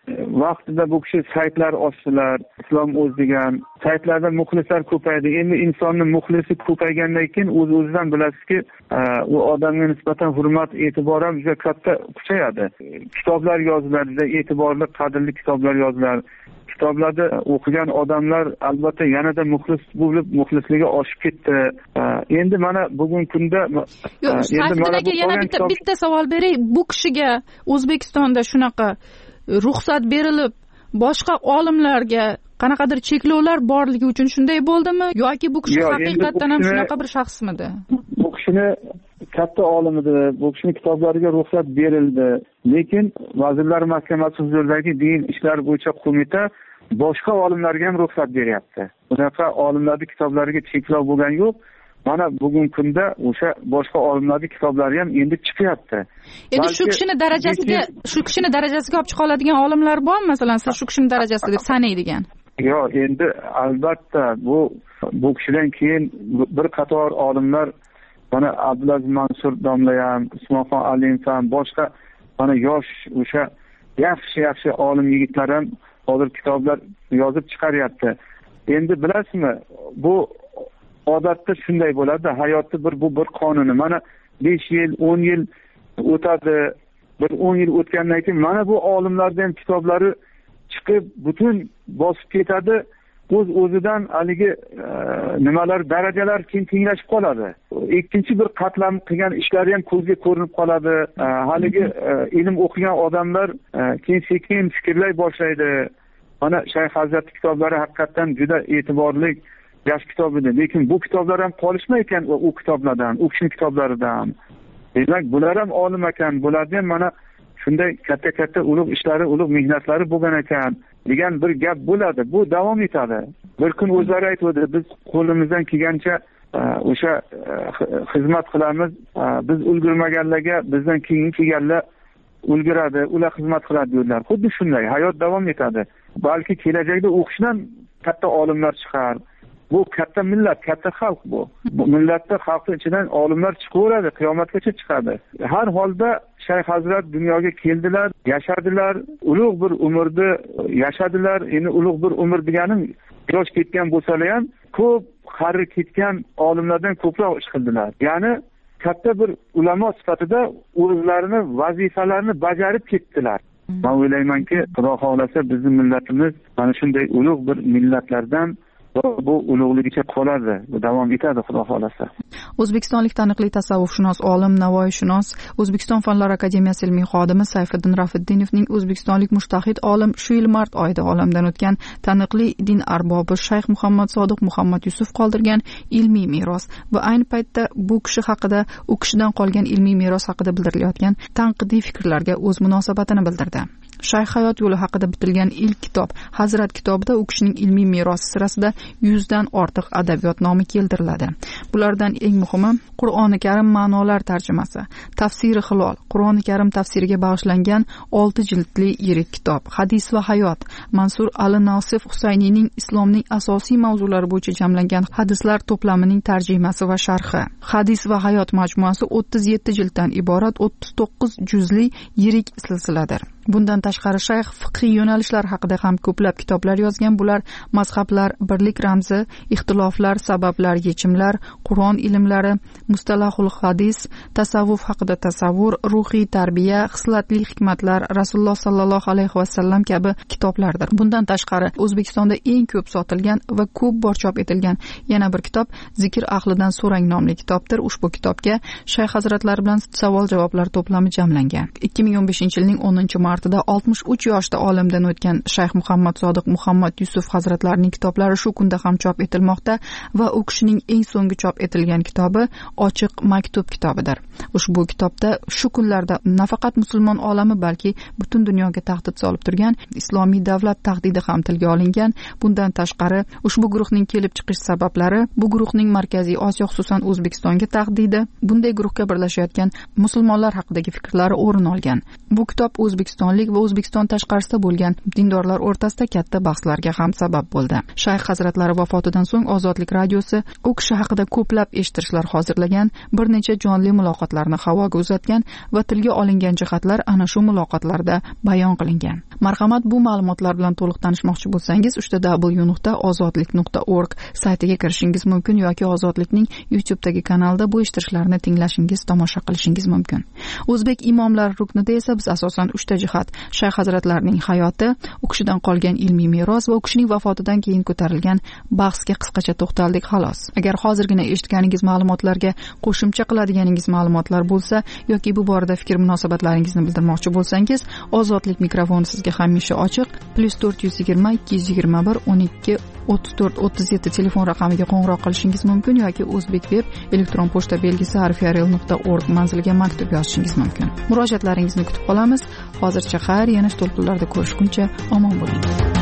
vaqtida bu kishi saytlar ochdilar, Islom o'z degan saytlarda muxlislar ko'paydi. Endi insonni muxlisi ko'paygandan keyin o'z-o'zidan bilasizki, u odamga nisbatan hurmat, e'tibor ham juda katta kuchayadi. Kitoblar yoziladi, juda e'tiborli, qadrli kitoblar yoziladi. Kitoblarda o'qigan odamlar albatta yanada muxlis bo'lib, muxlisligi oshib ketdi. Endi mana bugungi kunda yana bitta savol beray. Bu kishiga O'zbekistonda shunaqa ruxsat berilib, boshqa olimlarga qanaqadir cheklovlar borligi uchun shunday bo'ldimi yoki bu kishi haqiqatan ham shunaqa bir shaxsmidi? Bu kishini katta olim edi. Bu kishini kitoblariga ruxsat berildi. Lekin Vazirlar Mahkamasi huzuridagi din ishlari bo'yicha qo'mita boshqa olimlarga ham ruxsat beryapti. Bunaqa olimlarning kitoblariga cheklov bo'lgan yo'q. Mana bugungi kunda o'sha boshqa olimlarning kitoblari ham endi chiqyapti. Endi shu kishini darajasiga olib chiqa oladigan olimlar bormi? Masalan, siz shu kishini darajasi deb sanaydigan. Yo'q, endi albatta bu kishidan keyin bir qator olimlar, mana Abdulaziz Mansur domla ham, Usmonxon Alimov ham, boshqa mana yosh o'sha yaxshi olim yigitlar ham hozir kitoblar yozib chiqaryapti. Endi bilasizmi, bu odatda shunday bo'ladi, hayotda bu bir qonuni. Mana 5 yil, 10 yil o'tadi. Bir 10 yil o'tgandan keyin mana bu olimlarning ham kitoblari chiqib butun bosib ketadi. O'z-o'zidan haligi nimalar, darajalar keyin tenglashib qoladi. Ikkinchi bir qatlam qilgan ishlari ham ko'zga ko'rinib qoladi. Haligi ilm o'qigan odamlar keyin sekin fikrlay boshlaydi. Mana Shayx Hazrat kitoblari haqiqatan juda e'tiborli yosh kitob edi. Lekin bu kitoblar ham qolishmay ekan u kitoblardan, u kishining kitoblaridan. Demak, bular ham olim ekan, bularning ham mana shunday katta ulug' ishlari, ulug' mehnatlari bo'lgan ekan degan bir gap bo'ladi. Bu davom etadi. Bir kun o'zlari aytdi, biz qo'limizdan kelgancha o'sha xizmat qilamiz. Biz ulgurmaganlarga bizdan keyin kelganlar ulguradi, ular xizmat qiladi dedilar. Xuddi shunday hayot davom etadi. Balki kelajakda o'qishdan katta olimlar chiqar. Bu katta millat, katta xalq bu. Bu millatda xalqning ichidan olimlar chiqaveradi, qiyomatgacha chiqadi. Har holda Shayx Hazrat dunyoga keldilar, yashadilar, ulug' bir umrni yashadilar. Endi ulug' bir umr deganim yosh ketgan bo'lsalar ham ko'p qari ketgan olimlardan ko'proq ish qildilar. Ya'ni katta bir ulamo sifatida o'zlarini vazifalarini bajarib ketdilar. Men o'ylaymanki, Xudo xolasa bizning millatimiz mana shunday ulug' bir millatlardan bu ulug'ligicha qoladi, davom etadi Xudo xolasa. O'zbekistonlik taniqli tasavvufshunos, olim, navoiyshunos, O'zbekiston Fanlar akademiyasi ilmiy xodimi Sayfiddin Rafiddinovning o'zbekistonlik mushtahid olim shu yil mart oyida olamdan o'tgan taniqli din arbobi Shayx Muhammad Sodiq Muhammad Yusuf qoldirgan ilmiy meros va ayni paytda bu kishi haqida, u kishidan qolgan ilmiy meros haqida bildirilayotgan tanqidiy fikrlarga o'z munosabatini bildirdi. Shayx hayot yo'li haqida bitilgan ilk kitob Hazrat kitobida u kishining ilmiy merosi sirasida 100 dan ortiq adabiyot nomi keltiriladi. Bulardan eng muhimi Qur'oni Karim ma'nolar tarjimasi, Tafsiri Hilol, Qur'oni Karim tafsiriga bag'ishlangan 6 jildli yirik kitob, Hadis va hayot, Mansur Ali-Nosif Husayniyning islomning asosiy mavzulari bo'yicha jamlangan hadislar to'plamining tarjimasi va sharhi. Hadis va hayot majmuasi 37 jilddan iborat 39 juzli yirik silsiladir. Bundan tashqari Shayx fiqhiy yo'nalishlar haqida ham ko'plab kitoblar yozgan. Bular mazhablar, birlik ramzi, ixtiloflar, sabablar, yechimlar, Qur'on ilmlari, mustalahul hadis, tasavvuf haqida tasavvur, ruhiy tarbiya, xislatli hikmatlar, Rasululloh sallallohu alayhi va sallam kabi kitoblardir. Bundan tashqari O'zbekistonda eng ko'p sotilgan va ko'p bor chop etilgan yana bir kitob Zikr ahlidan so'rang nomli kitobdir. Ushbu kitobga Shayx hazratlari bilan savol-javoblar to'plami jamlangan. 2015-yilning 10-martida 63 yoshda olamdan o'tgan Shayx Muhammad Sodiq Muhammad Yusuf hazratlarining kitoblari shu kunda ham chop etilmoqda va u kishining eng so'nggi chop etilgan kitobi Ochiq maktub kitobidir. Ushbu kitobda shu kunlarda nafaqat musulmon olami, balki butun dunyoga tahdid solib turgan islomiy davlat tahdidi ham tilga olingan. Bundan tashqari ushbu guruhning kelib chiqish sabablari, bu guruhning Markaziy Osiyo, xususan O'zbekistonga tahdidi, bunday guruhga birlashayotgan musulmonlar haqidagi fikrlari o'rin olgan. Bu kitob O'zbekiston o'zbekistonlik va O'zbekiston tashqarisida bo'lgan dindorlar o'rtasida katta bahslarga ham sabab bo'ldi. Shayx hazratlari vafotidan so'ng Ozodlik radiosi u kishi haqida ko'plab eshittirishlar hozirlagan, bir necha jonli muloqotlarni havoga uzatgan va tilga olingan jihatlar ana shu muloqotlarda bayon qilingan. Marhamat, bu ma'lumotlar bilan to'liq tanishmoqchi bo'lsangiz, www.ozodlik.org saytiga kirishingiz mumkin yoki Ozodlikning YouTube'dagi kanalida bu eshittirishlarni tinglashingiz, tomosha qilishingiz mumkin. O'zbek imomlar ruknida esa biz asosan 3 ta jihat: Shayx hazratlarining hayoti, u kishidan qolgan ilmiy meros va u kishining vafotidan keyin ko'tarilgan bahsga qisqacha to'xtaldik xolos. Agar hozirgina eshitganingiz ma'lumotlarga qo'shimcha qiladiganingiz ma'lumotlar bo'lsa yoki bu borada fikr munosabatlaringizni bildirmoqchi bo'lsangiz, Ozodlik mikrofoni sizga hamisha ochiq. +420 221 12 34 37 telefon raqamiga qo'ng'iroq qilishingiz mumkin yoki O'zbek web elektron pochta belgisi arfiarel.org manziliga maktub yozishingiz mumkin. Murojaatlaringizni kutib qolamiz. Hozircha xayr, yana to'lqinlarda ko'rishguncha omon bo'ling.